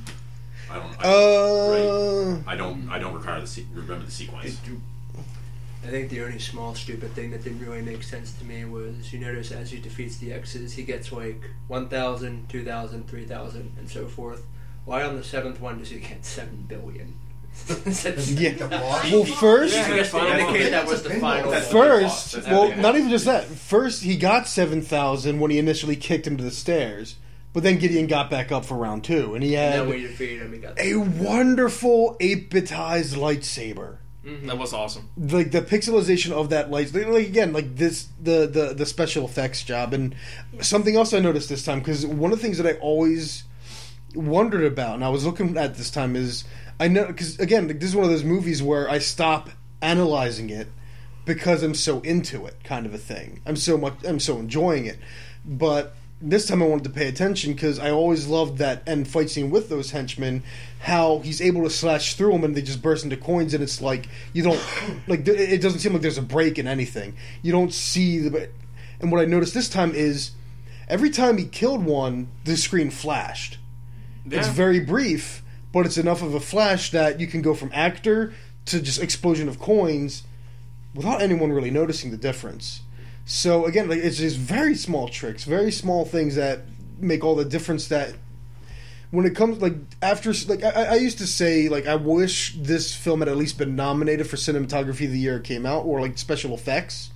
don't remember the sequence. I think the only small stupid thing that didn't really make sense to me was you notice as he defeats the X's, he gets like 1,000, 2,000, 3,000, and so forth. Why on the 7th one does he get 7 billion? Yeah. Well, first, I guess to indicate that was the final. That's first, That's well, big. not even just that. First, he got 7,000 when he initially kicked him to the stairs, but then Gideon got back up for round 2, and he And had then when you defeated him, he got a wonderful 8-bitized lightsaber. That was awesome. Like the pixelization of that light, like again, like this, the special effects job, and something else I noticed this time, because one of the things that I always wondered about, and I was looking at this time, is I know, because again, like, this is one of those movies where I stop analyzing it because I'm so into it, kind of a thing. I'm so enjoying it, but this time I wanted to pay attention because I always loved that end fight scene with those henchmen, how he's able to slash through them and they just burst into coins, and it's like you don't like it doesn't seem like there's a break in anything. You don't see the. And what I noticed this time is every time he killed one, the screen flashed. It's Yeah. very brief, but it's enough of a flash that you can go from actor to just explosion of coins without anyone really noticing the difference. So again, like it's just very small tricks, very small things that make all the difference. That when it comes like after like I used to say like I wish this film had at least been nominated for cinematography the year it came out, or like special effects,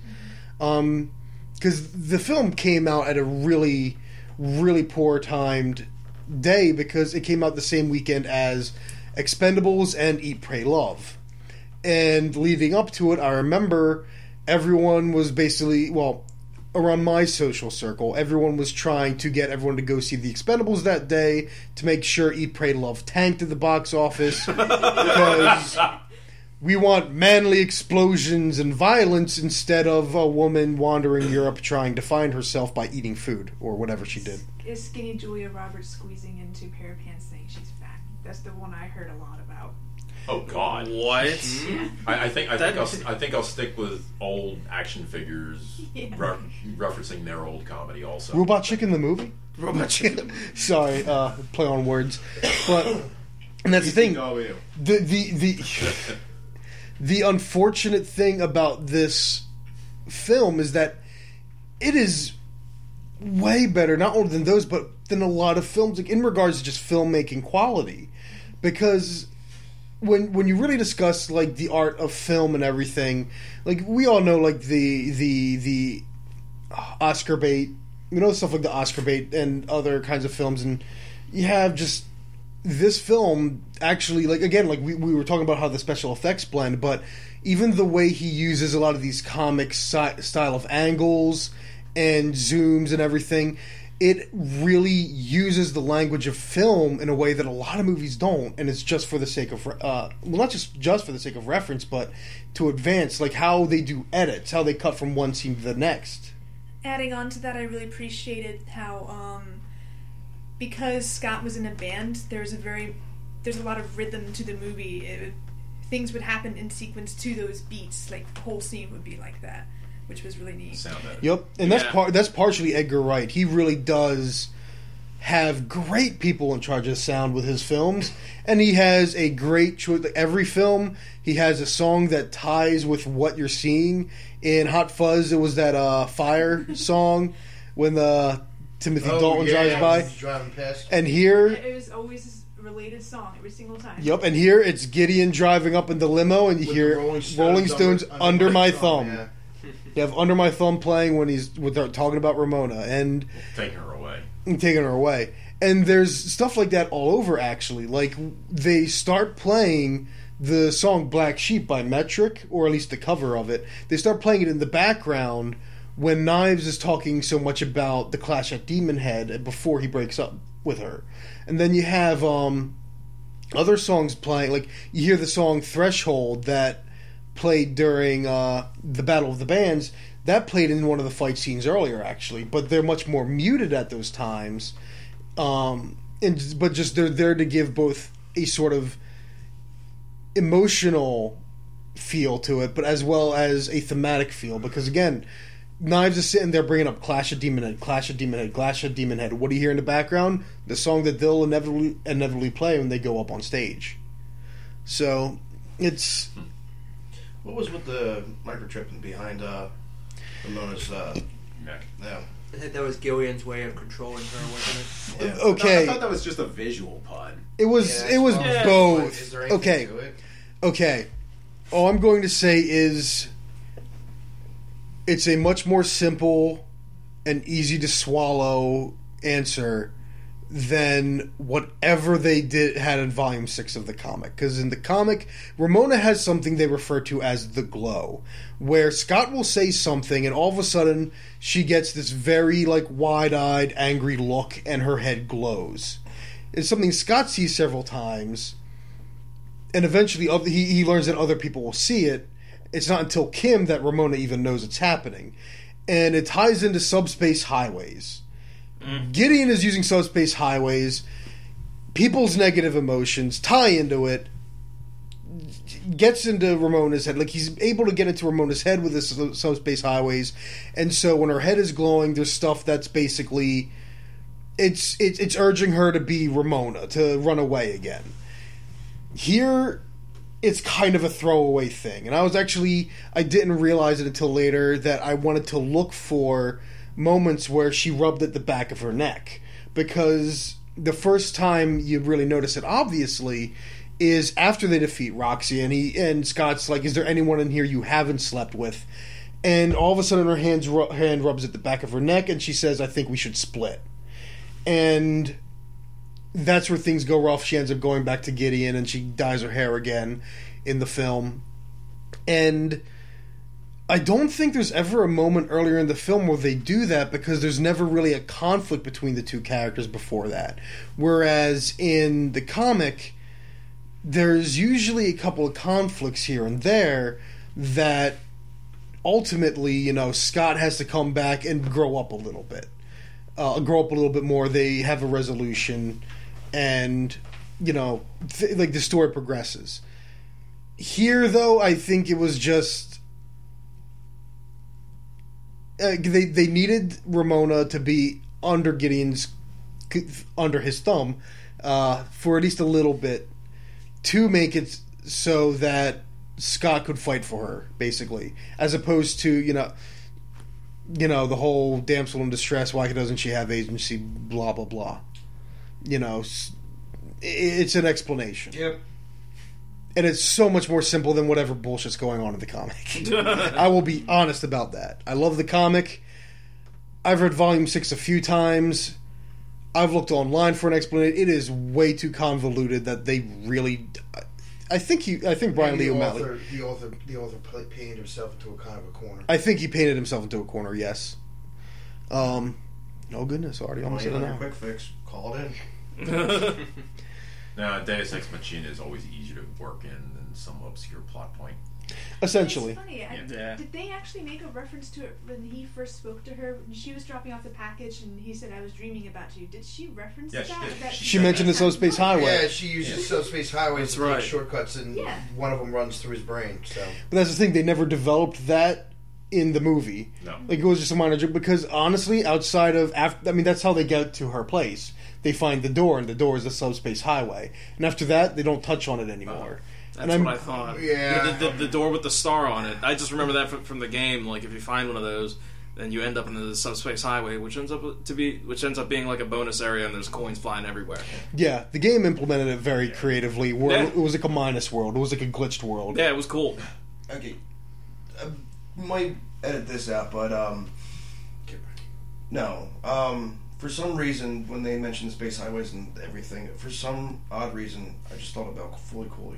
because the film came out at a really poor timed day because it came out the same weekend as Expendables and Eat, Pray, Love. And leading up to it, I remember everyone was basically, well, around my social circle, everyone was trying to get everyone to go see the Expendables that day to make sure Eat, Pray, Love tanked at the box office because we want manly explosions and violence instead of a woman wandering Europe trying to find herself by eating food or whatever she did. Is skinny Julia Roberts squeezing into a pair of pants saying she's fat? That's the one I heard a lot about. Oh God! What? I think I'll stick with old action figures, Yeah. referencing their old comedy also. Robot Chicken the movie? Robot Chicken. Sorry, play on words. But and that's the thing. The unfortunate thing about this film is that it is way better, not only than those, but than a lot of films, like in regards to just filmmaking quality. Because when you really discuss like the art of film and everything, like we all know like the Oscar bait, you know, stuff like the Oscar bait and other kinds of films, and you have just this film actually, like again, like we were talking about how the special effects blend, but even the way he uses a lot of these comic style of angles and zooms and everything, it really uses the language of film in a way that a lot of movies don't, and it's just for the sake of well, not just for the sake of reference, but to advance, like how they do edits, how they cut from one scene to the next. Adding on to that, I really appreciated how because Scott was in a band, there's a lot of rhythm to the movie. Things would happen in sequence to those beats, like the whole scene would be like that, which was really neat. Sound edit. Yep, and that's partially Edgar Wright. He really does have great people in charge of sound with his films, and he has a great choice. Like every film, he has a song that ties with what you're seeing. In Hot Fuzz, it was that fire song when the Timothy Dalton drives by. He's driving past. And here, It was always a related song every single time. yep, and here it's Gideon driving up in the limo, and you With hear the Rolling Stones under my thumb. Yeah. You have Under My Thumb playing when they're talking about Ramona and Taking her away. taking her away. And there's stuff like that all over, actually. Like, they start playing the song Black Sheep by Metric, or at least the cover of it. They start playing it in the background when Knives is talking so much about the clash at Demon Head before he breaks up with her. And then you have other songs playing. Like, you hear the song Threshold that played during the Battle of the Bands. That played in one of the fight scenes earlier, actually, but they're much more muted at those times. But just they're there to give both a sort of emotional feel to it, but as well as a thematic feel. Because again, Knives is sitting there bringing up Clash of Demon Head, Clash of Demon Head, Clash of Demon Head. What do you hear in the background? The song that they'll inevitably play when they go up on stage. So it's. What was with the microchipping behind Ramona's neck? Yeah. I think that was Gillian's way of controlling her, wasn't it? Yeah. Okay. I thought that was just a visual pun. It was. Yeah, It was that's both. Is there anything Okay. to it? Okay. All I'm going to say is it's a much more simple and easy to swallow answer than whatever they had in Volume 6 of the comic. Because in the comic, Ramona has something they refer to as the glow, where Scott will say something and all of a sudden she gets this very like wide-eyed, angry look and her head glows. It's something Scott sees several times, and eventually he learns that other people will see it. It's not until Kim that Ramona even knows it's happening. And it ties into Subspace Highways. Gideon is using Subspace Highways. People's negative emotions tie into it. Gets into Ramona's head. Like, he's able to get into Ramona's head with this Subspace Highways. And so when her head is glowing, there's stuff that's basically... It's urging her to be Ramona, to run away again. Here, it's kind of a throwaway thing. And I didn't realize it until later that I wanted to look for moments where she rubbed at the back of her neck. Because the first time you really notice it, obviously, is after they defeat Roxy. And Scott's like, is there anyone in here you haven't slept with? And all of a sudden her hand rubs at the back of her neck and she says, I think we should split. And that's where things go rough. She ends up going back to Gideon and she dyes her hair again in the film. And I don't think there's ever a moment earlier in the film where they do that, because there's never really a conflict between the two characters before that. Whereas in the comic, there's usually a couple of conflicts here and there that ultimately, Scott has to come back and grow up a little bit. Grow up a little bit more. They have a resolution, and like the story progresses. Here, though, I think it was just they needed Ramona to be under his thumb for at least a little bit to make it so that Scott could fight for her, basically, as opposed to the whole damsel in distress, why doesn't she have agency, blah, blah, blah. It's an explanation. Yep. And it's so much more simple than whatever bullshit's going on in the comic. I will be honest about that. I love the comic. I've read Volume 6 a few times. I've looked online for an explanation. It is way too convoluted that they really... I think Brian Lee O'Malley... The author painted himself into a kind of a corner. I think he painted himself into a corner, yes. Oh, goodness, already almost in an hour. Quick fix. Call it in. Now, Deus Ex Machina is always easier to work in than some obscure plot point. Essentially. It's funny. Yeah. Did they actually make a reference to it when he first spoke to her? When she was dropping off the package and he said, I was dreaming about you. Did she reference Yeah, that? she did. That She mentioned the Subspace Highway. Yeah, she uses Subspace Highways That's to right. take shortcuts, and one of them runs through his brain. So, But that's the thing, they never developed that in the movie. No. Like, it was just a minor joke, because honestly, outside of... that's how they get to her place. They find the door, and the door is the Subspace Highway. And after that, they don't touch on it anymore. That's what I thought. Yeah. The door with the star on it. I just remember that from the game. Like, if you find one of those, then you end up in the subspace highway, which ends up being like a bonus area, and there's coins flying everywhere. Yeah, the game implemented it very creatively. Where Yeah. it was like a minus world. It was like a glitched world. Yeah, it was cool. Okay. I might edit this out, but, no. For some reason, when they mentioned space highways and everything, for some odd reason, I just thought about Fully Cooley.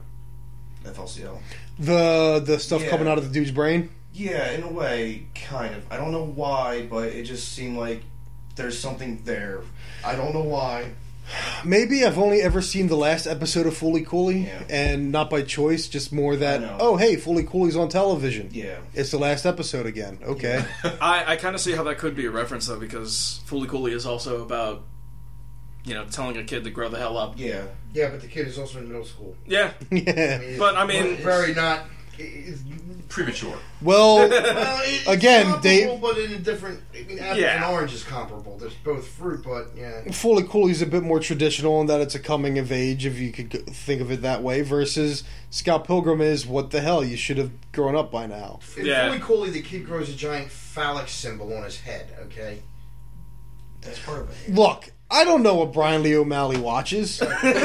FLCL. The stuff Yeah. coming out of the dude's brain. Yeah, in a way, kind of. I don't know why, but it just seemed like there's something there. I don't know why. Maybe I've only ever seen the last episode of Fully Cooley, Yeah. and not by choice, just more that, I know. oh, hey, Fully Cooley's on television. Yeah. It's the last episode again. Okay. I kind of see how that could be a reference, though, because Fully Cooley is also about, telling a kid to grow the hell up. Yeah. Yeah, but the kid is also in middle school. Yeah, Yeah. but I mean, Very not. Premature. Well, Well, it's Again, comparable, Dave- but in a different. I mean, apples Yeah. and oranges comparable. There's both fruit, but yeah. Fully Cooley's a bit more traditional in that it's a coming of age, if you could think of it that way, versus Scott Pilgrim is, what the hell, you should have grown up by now. In Yeah. Fully Cooley, the kid grows a giant phallic symbol on his head. Okay. That's part of it. Look, I don't know what Brian Lee O'Malley watches.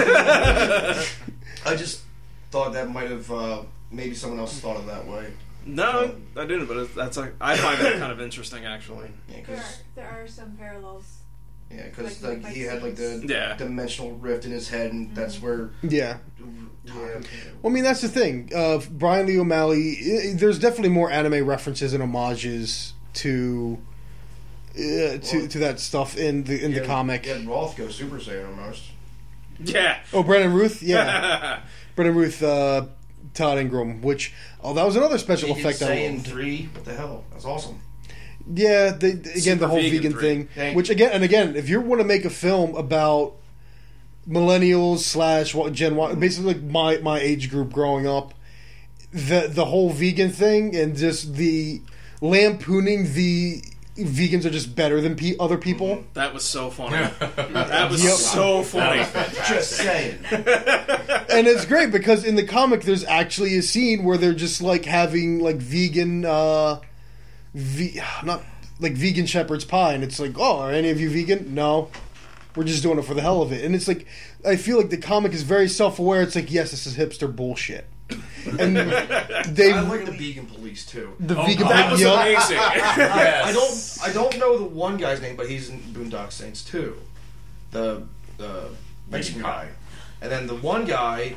I just thought that might have, maybe someone else thought of that way. no, I didn't. But I find that kind of interesting, actually. Yeah, There because there are some parallels. like, he had like the Yeah. dimensional rift in his head, and that's where. Yeah. Yeah. Well, I mean, that's the thing. Brian Lee O'Malley, there's definitely more anime references and homages to that stuff in the comic. Yeah, Roth goes Super Saiyan almost. Yeah. Oh, Brennan Ruth? Yeah. Brennan Ruth, Todd Ingram, which, that was another special effect I Saiyan loved. 3. What the hell? That's awesome. Yeah, again, Super the whole vegan vegan thing. thing. Thank Which, again, if you want to make a film about millennials / Gen Y, basically like my age group growing up, the whole vegan thing and just the lampooning the vegans are just better than other people. That was so funny. That was Yep. so funny. Just saying. And it's great because in the comic there's actually a scene where they're just like having like vegan not like vegan shepherd's pie, and it's like, oh, are any of you vegan? No, we're just doing it for the hell of it. And it's like, I feel like the comic is very self-aware. It's like, yes, this is hipster bullshit, and they I like the vegan police too. the vegan That was Yup. amazing. I don't know the one guy's name, but he's in Boondock Saints too. The Mexican guy, and then the one guy,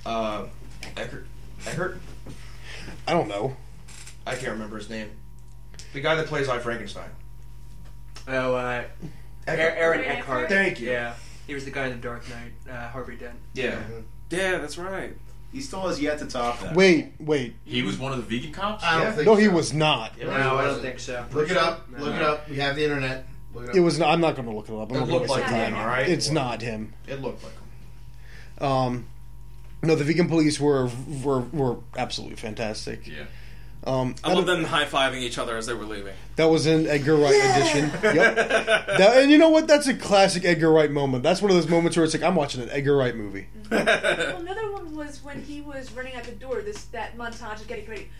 Eckert. I don't know. I can't remember his name. The guy that plays I Frankenstein. Oh, Aaron Eckhart. Thank you. Yeah, he was the guy in The Dark Knight, Harvey Dent. Yeah. Yeah, that's right. He still has yet to top that. Wait. He was one of the vegan cops? I don't think No, so. he was not. Yeah, No, he I don't wasn't. think so. Look it up. No. Look it up. We have the internet. Look it up. It was not. I'm not going to look it up. I'm It not looked gonna like waste him, time. alright? It's not him. It looked like him. No, the vegan police were absolutely fantastic. Yeah. I love them high-fiving each other as they were leaving. That was an Edgar Wright edition. Yep. And you know what? That's a classic Edgar Wright moment. That's one of those moments where it's like, I'm watching an Edgar Wright movie. Well, another one was when he was running out the door. That montage of getting ready.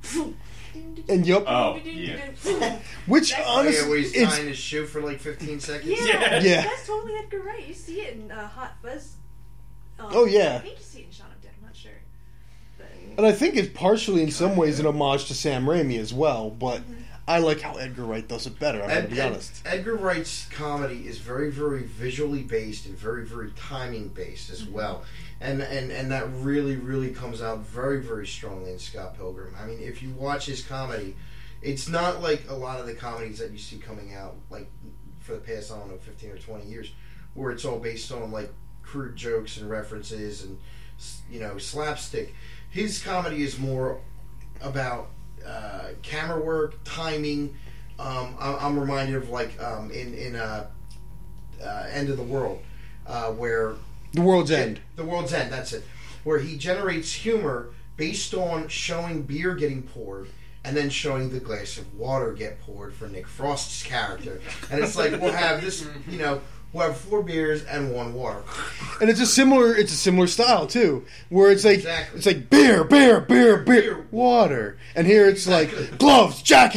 And yup. Oh, yeah. Which, Oh, yeah, honestly, where he's it's... tying his shoe for like 15 seconds. Yeah, Yeah. that's totally Edgar Wright. You see it in Hot Fuzz. Oh, yeah. I think you see it in Shaun of Dead. I'm not sure. But And I think it's partially, in some ways, an homage to Sam Raimi as well, but I like how Edgar Wright does it better, I'm going to be honest. Edgar Wright's comedy is very, very visually based and very, very timing based as well. And that really, really comes out very, very strongly in Scott Pilgrim. I mean, if you watch his comedy, it's not like a lot of the comedies that you see coming out, like, for the past, I don't know, 15 or 20 years, where it's all based on, like, crude jokes and references and, you know, slapstick. His comedy is more about camera work, timing. I'm reminded of, like, in End of the World, where... The World's End. The World's End, that's it. Where he generates humor based on showing beer getting poured and then showing the glass of water get poured for Nick Frost's character. And it's like, we'll have this, you know, we'll have 4 beers and 1 water. And it's a similar style, too, where it's like, Exactly. it's like beer, water. And here it's like gloves, jacket,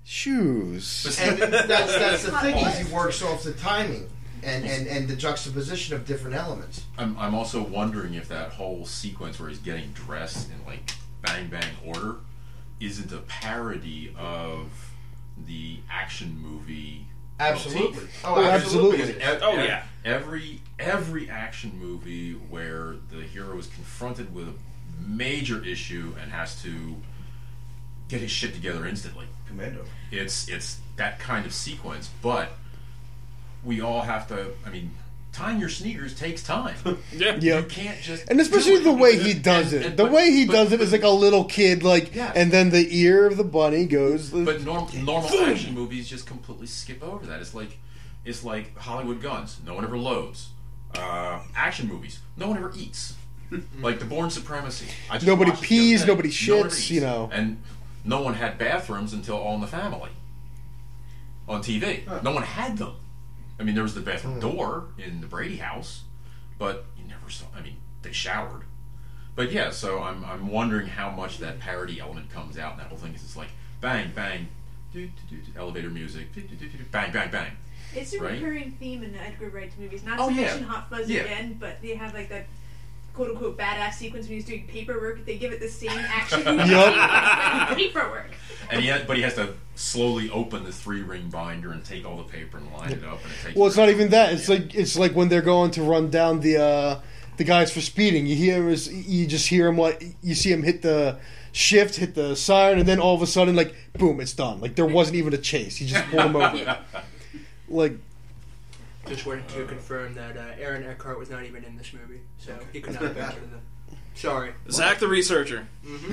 Shoes. And that's the thing. Is he works off the timing and the juxtaposition of different elements. I'm also wondering if that whole sequence where he's getting dressed in like bang bang order isn't a parody of the action movie. Absolutely. motif. Oh, absolutely. Because every action movie where the hero is confronted with a major issue and has to get his shit together instantly. Commando. It's that kind of sequence, but we all have to. I mean, tying your sneakers takes time. Yeah. You can't just. And especially do the way he does it. The way he does it is like a little kid, like, Yeah. and then the ear of the bunny goes. But normal action movies just completely skip over that. It's like Hollywood guns. No one ever loads. Action movies. No one ever eats. Like the Bourne Supremacy. I just Nobody watched it the other pees, day. nobody No one ever shits, eats. you know. And no one had bathrooms until All in the Family on TV. No one had them. I mean, there was the bathroom door in the Brady house, but you never saw. I mean, they showered. But yeah, so I'm wondering how much that parody element comes out in that whole thing. Is it's like bang bang, elevator music, bang bang bang. It's a Right? recurring theme in the Edgar Wright movies. Not Oh, to yeah. mention Hot Fuzz Yeah. again, but they have like that quote unquote badass sequence when he's doing paperwork. They give it the same action movie Yup. paperwork. And he has to slowly open the 3-ring binder and take all the paper and line it up. And it takes Well, it's not even that. Yeah. It's like when they're going to run down the guys for speeding. You just hear him, like, you see him hit the shift, hit the siren, and then all of a sudden, like, boom, it's done. Like there wasn't even a chase. He just pulled him over. Like, Just wanted to confirm that Aaron Eckhart was not even in this movie, so he could not have been part of the. Sorry. Zach the researcher.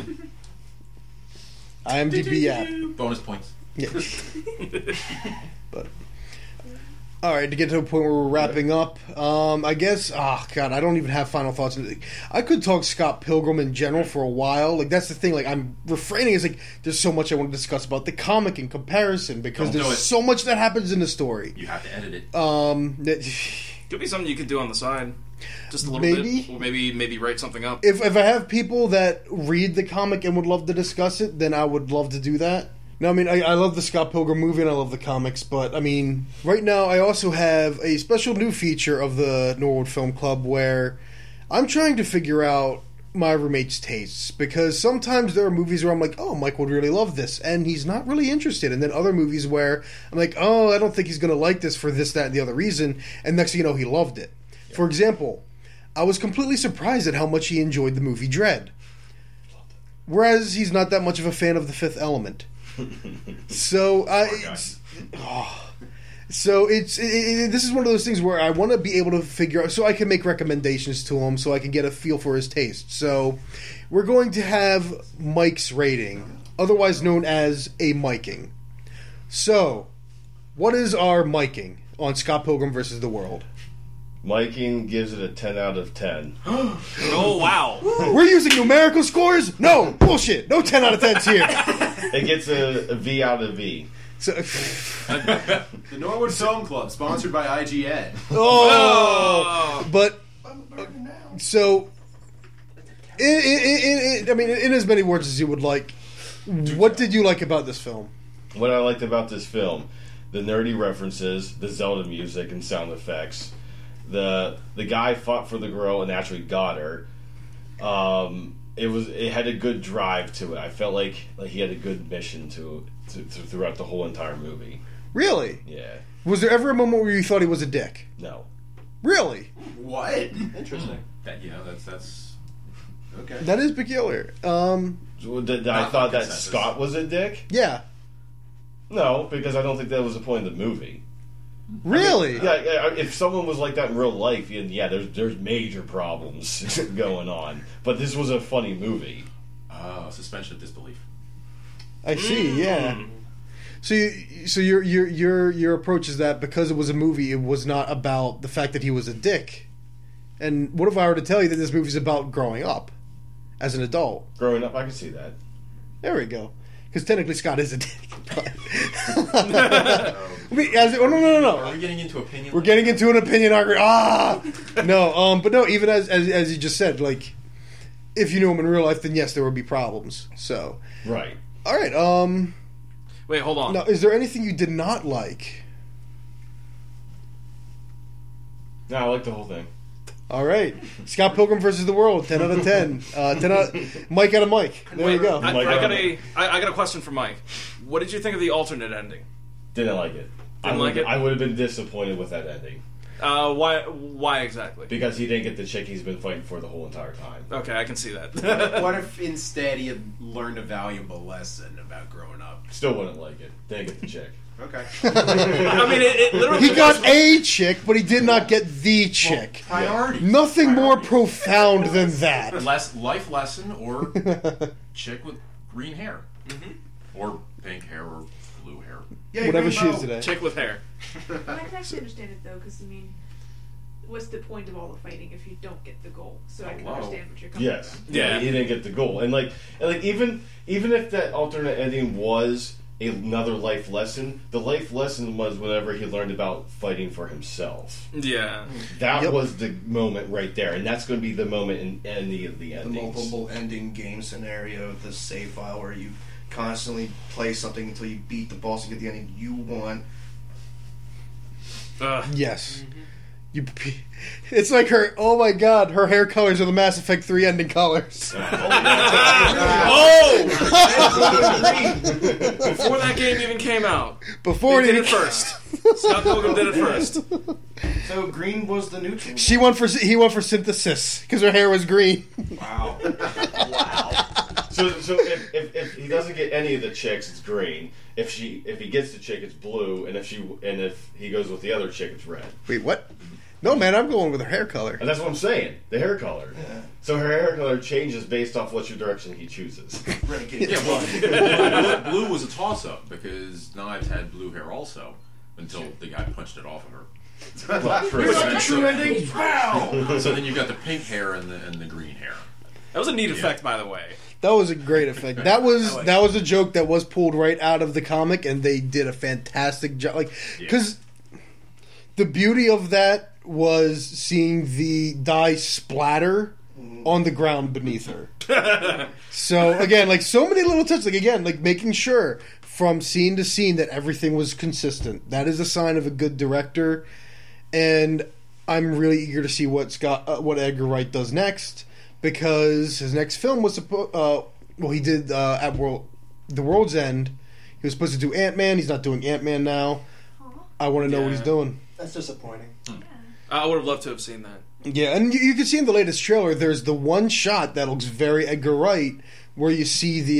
IMDb app. bonus points. Yeah. But all right, to get to a point where we're wrapping up, I guess. Oh God, I don't even have final thoughts. I could talk Scott Pilgrim in general for a while. Like that's the thing. Like I'm refraining. It's like there's so much I want to discuss about the comic in comparison because Don't do there's it. so much that happens in the story. You have to edit it. Could be something you could do on the side, just a little Maybe. bit, or maybe write something up. If I have people that read the comic and would love to discuss it, then I would love to do that. No, I mean, I love the Scott Pilgrim movie and I love the comics, but, I mean, right now I also have a special new feature of the Norwood Film Club where I'm trying to figure out my roommate's tastes, because sometimes there are movies where I'm like, oh, Mike would really love this, and he's not really interested, and then other movies where I'm like, oh, I don't think he's going to like this for this, that, and the other reason, and next thing you know, he loved it. Yeah. For example, I was completely surprised at how much he enjoyed the movie Dredd, whereas he's not that much of a fan of The Fifth Element. So this is one of those things where I want to be able to figure out, so I can make recommendations to him, so I can get a feel for his taste. So we're going to have Mike's rating, otherwise known as a miking. So, what is our miking on Scott Pilgrim vs. the World? Miking gives it a 10 out of 10. Oh, wow. We're using numerical scores? No, bullshit. No 10 out of 10s here. It gets a V out of V. So, The Norwood Film Club, sponsored by IGN. But so, I mean, in as many words as you would like, what did you like about this film? What I liked about this film, the nerdy references, the Zelda music and sound effects. The guy fought for the girl and actually got her. It had a good drive to it. I felt like he had a good mission to throughout the whole entire movie. Really? Yeah. Was there ever a moment where you thought he was a dick? No. Really? What? Interesting. That's Okay. That is peculiar. I thought that consensus. Scott was a dick? Yeah. No, because I don't think that was the point of the movie. Really? Yeah, if someone was like that in real life, yeah, there's major problems going on. But this was a funny movie. suspension of disbelief. I see. Yeah. So your approach is that because it was a movie, it was not about the fact that he was a dick. And what if I were to tell you that this movie's about growing up as an adult? Growing up, I can see that. There we go. Because technically Scott is a dick. No. Are we getting into opinion? We're getting into an opinion argument. No, but no. Even as you just said, like, if you knew him in real life, then yes, there would be problems. So, Right. all right. Wait, hold on. Now, is there anything you did not like? No, I like the whole thing. All right, Scott Pilgrim versus the World, 10 out of 10. 10 out. Mike out of Mike. There you go. I got a question for Mike. What did you think of the alternate ending? Didn't like it. Didn't like it? I would have been disappointed with that ending. Why exactly? Because he didn't get the chick he's been fighting for the whole entire time. Okay, I can see that. What if instead he had learned a valuable lesson about growing up? Still wouldn't like it. Didn't get the chick. Okay. I mean, it literally He got a chick, but he did not get the chick. Priority. Nothing more profound than that. Life lesson or chick with green hair. Or pink hair or blue hair. Yeah, Whatever green she is bow. today. chick with hair. I can actually understand it though, because I mean, what's the point of all the fighting if you don't get the goal? So I can Hello. understand what you're coming Yes. from. Yeah. He didn't get the goal. And even if that alternate ending was another life lesson, the life lesson was whenever he learned about fighting for himself. Yeah. That Yep. was the moment right there, and that's going to be the moment in any of the The endings. multiple ending game scenario, the save file where you constantly play something until you beat the boss and get the ending you want. Yes. It's like her. Oh my God, her hair colors are the Mass Effect 3 ending colors. Oh! Before that game even came out, Before they it did it even- first. Scott Pilgrim did it first. So green was the neutral. He went for synthesis because her hair was green. Wow. So if he doesn't get any of the chicks, it's green. If he gets the chick, it's blue. And if he goes with the other chick, it's red. Wait, what? No, man, I'm going with her hair color. And that's what I'm saying. The hair color. Yeah. So her hair color changes based off which direction he chooses. Renegade. Yeah, well, blue was a toss-up because Knives had blue hair also until the guy punched it off of her. Well, true. It's like the true ending. Wow. So then you've got the pink hair and the green hair. That was a neat effect, by the way. That was a great effect. That was a joke that was pulled right out of the comic, and they did a fantastic job. Like, because the beauty of that was seeing the dye splatter on the ground beneath her. So again, like so many little touches. Like again, like making sure from scene to scene that everything was consistent. That is a sign of a good director, and I'm really eager to see what Edgar Wright does next. Because his next film was he did at The World's End. He was supposed to do Ant-Man. He's not doing Ant-Man now. I want to know what he's doing. That's disappointing. I would have loved to have seen that. Yeah, and you can see in the latest trailer, there's the one shot that looks very Edgar Wright, where you see the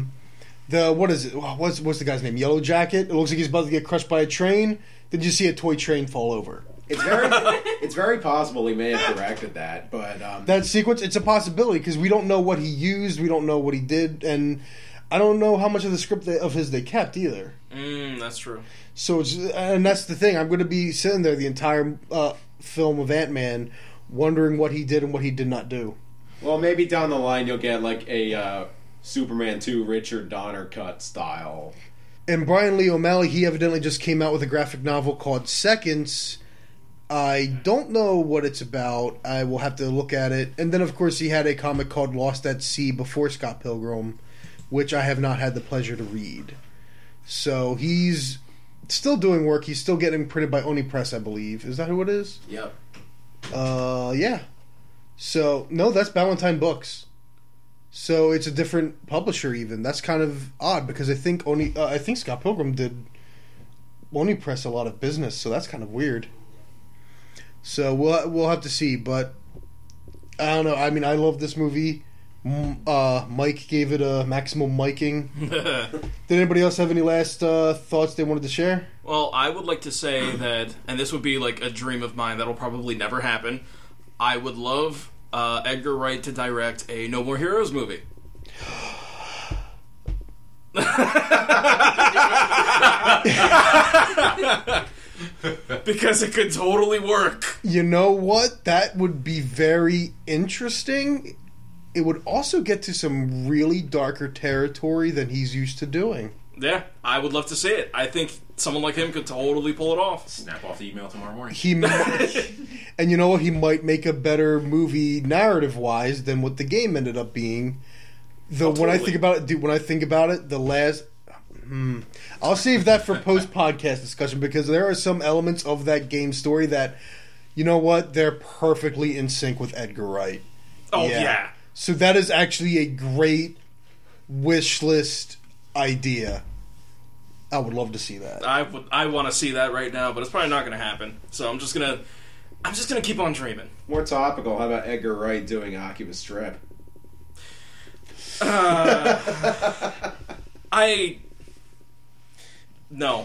what is it? What's the guy's name? Yellow Jacket. It looks like he's about to get crushed by a train. Then you see a toy train fall over. It's very possible he may have directed that, but That sequence, it's a possibility because we don't know what he used, we don't know what he did, and I don't know how much of the script of his they kept either. That's true. So and that's the thing. I'm going to be sitting there the entire film of Ant-Man, wondering what he did and what he did not do. well, maybe down the line you'll get like a Superman 2 Richard Donner cut style. And Brian Lee O'Malley, he evidently just came out with a graphic novel called Seconds. I don't know what it's about. I will have to look at it. And then, of course, he had a comic called Lost at Sea before Scott Pilgrim, which I have not had the pleasure to read. So he's still doing work. He's still getting printed by Oni Press, I believe. Is that who it is? Yep. Yeah. So, no, that's Ballantine Books. So it's a different publisher even. That's kind of odd because I think Scott Pilgrim did Oni Press a lot of business, so that's kind of weird. So we'll have to see, but I don't know. I mean, I love this movie. Mike gave it a maximum miking. Did anybody else have any last thoughts they wanted to share? Well, I would like to say that, and this would be like a dream of mine that'll probably never happen. I would love Edgar Wright to direct a No More Heroes movie. Because it could totally work. You know what? That would be very interesting. It would also get to some really darker territory than he's used to doing. Yeah, I would love to see it. I think someone like him could totally pull it off. Snap off the email tomorrow morning. And you know what? He might make a better movie narrative-wise than what the game ended up being. Though when I think about it, the last I'll save that for post-podcast discussion because there are some elements of that game story that, you know what, they're perfectly in sync with Edgar Wright. Oh, yeah. So that is actually a great wish list idea. I would love to see that. I want to see that right now, but it's probably not going to happen. So I'm just gonna keep on dreaming. More topical. How about Edgar Wright doing Oculus Strip? No.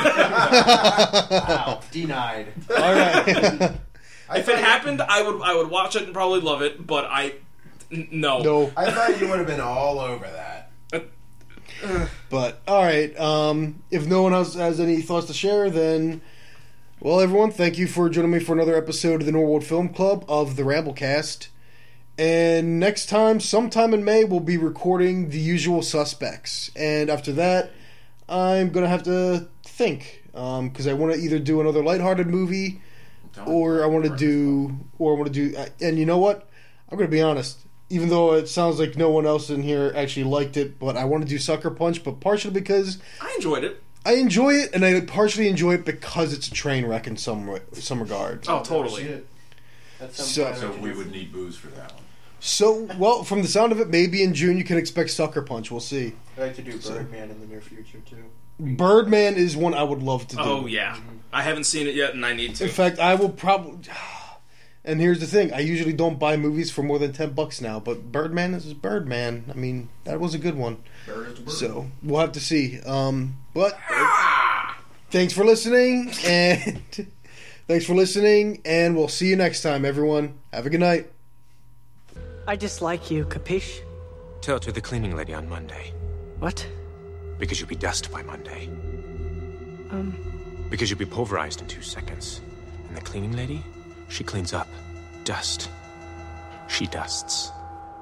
Wow, denied. All right. If it happened, I would watch it and probably love it, but no. No. I thought you would have been all over that. But, all right. If no one else has any thoughts to share, then, well, everyone, thank you for joining me for another episode of the Norwood Film Club of the Ramblecast. And next time, sometime in May, we'll be recording The Usual Suspects. And after that, I'm going to have to think. Because I want to either do another lighthearted movie, or I want to do... And you know what? I'm going to be honest. Even though it sounds like no one else in here actually liked it, but I want to do Sucker Punch, but partially because... I enjoyed it. I enjoy it, and I partially enjoy it because it's a train wreck in some regards. Oh, totally. So we would need booze for that one. So, well, from the sound of it, maybe in June you can expect Sucker Punch. We'll see. I'd like to do Birdman in the near future, too. Birdman is one I would love to do. Oh, yeah. I haven't seen it yet, and I need to. In fact, I will probably... And here's the thing. I usually don't buy movies for more than $10 now, but Birdman is Birdman. I mean, that was a good one. So, we'll have to see. But, thanks for listening, and... we'll see you next time, everyone. Have a good night. I dislike you, capiche? Tell it to the cleaning lady on Monday. What? Because you'll be dust by Monday. Because you'll be pulverized in 2 seconds. And the cleaning lady, she cleans up. Dust. She dusts.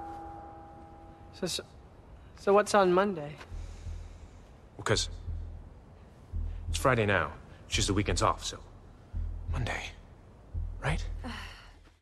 So what's on Monday? Because it's Friday now. She's the weekend's off, so Monday. Right?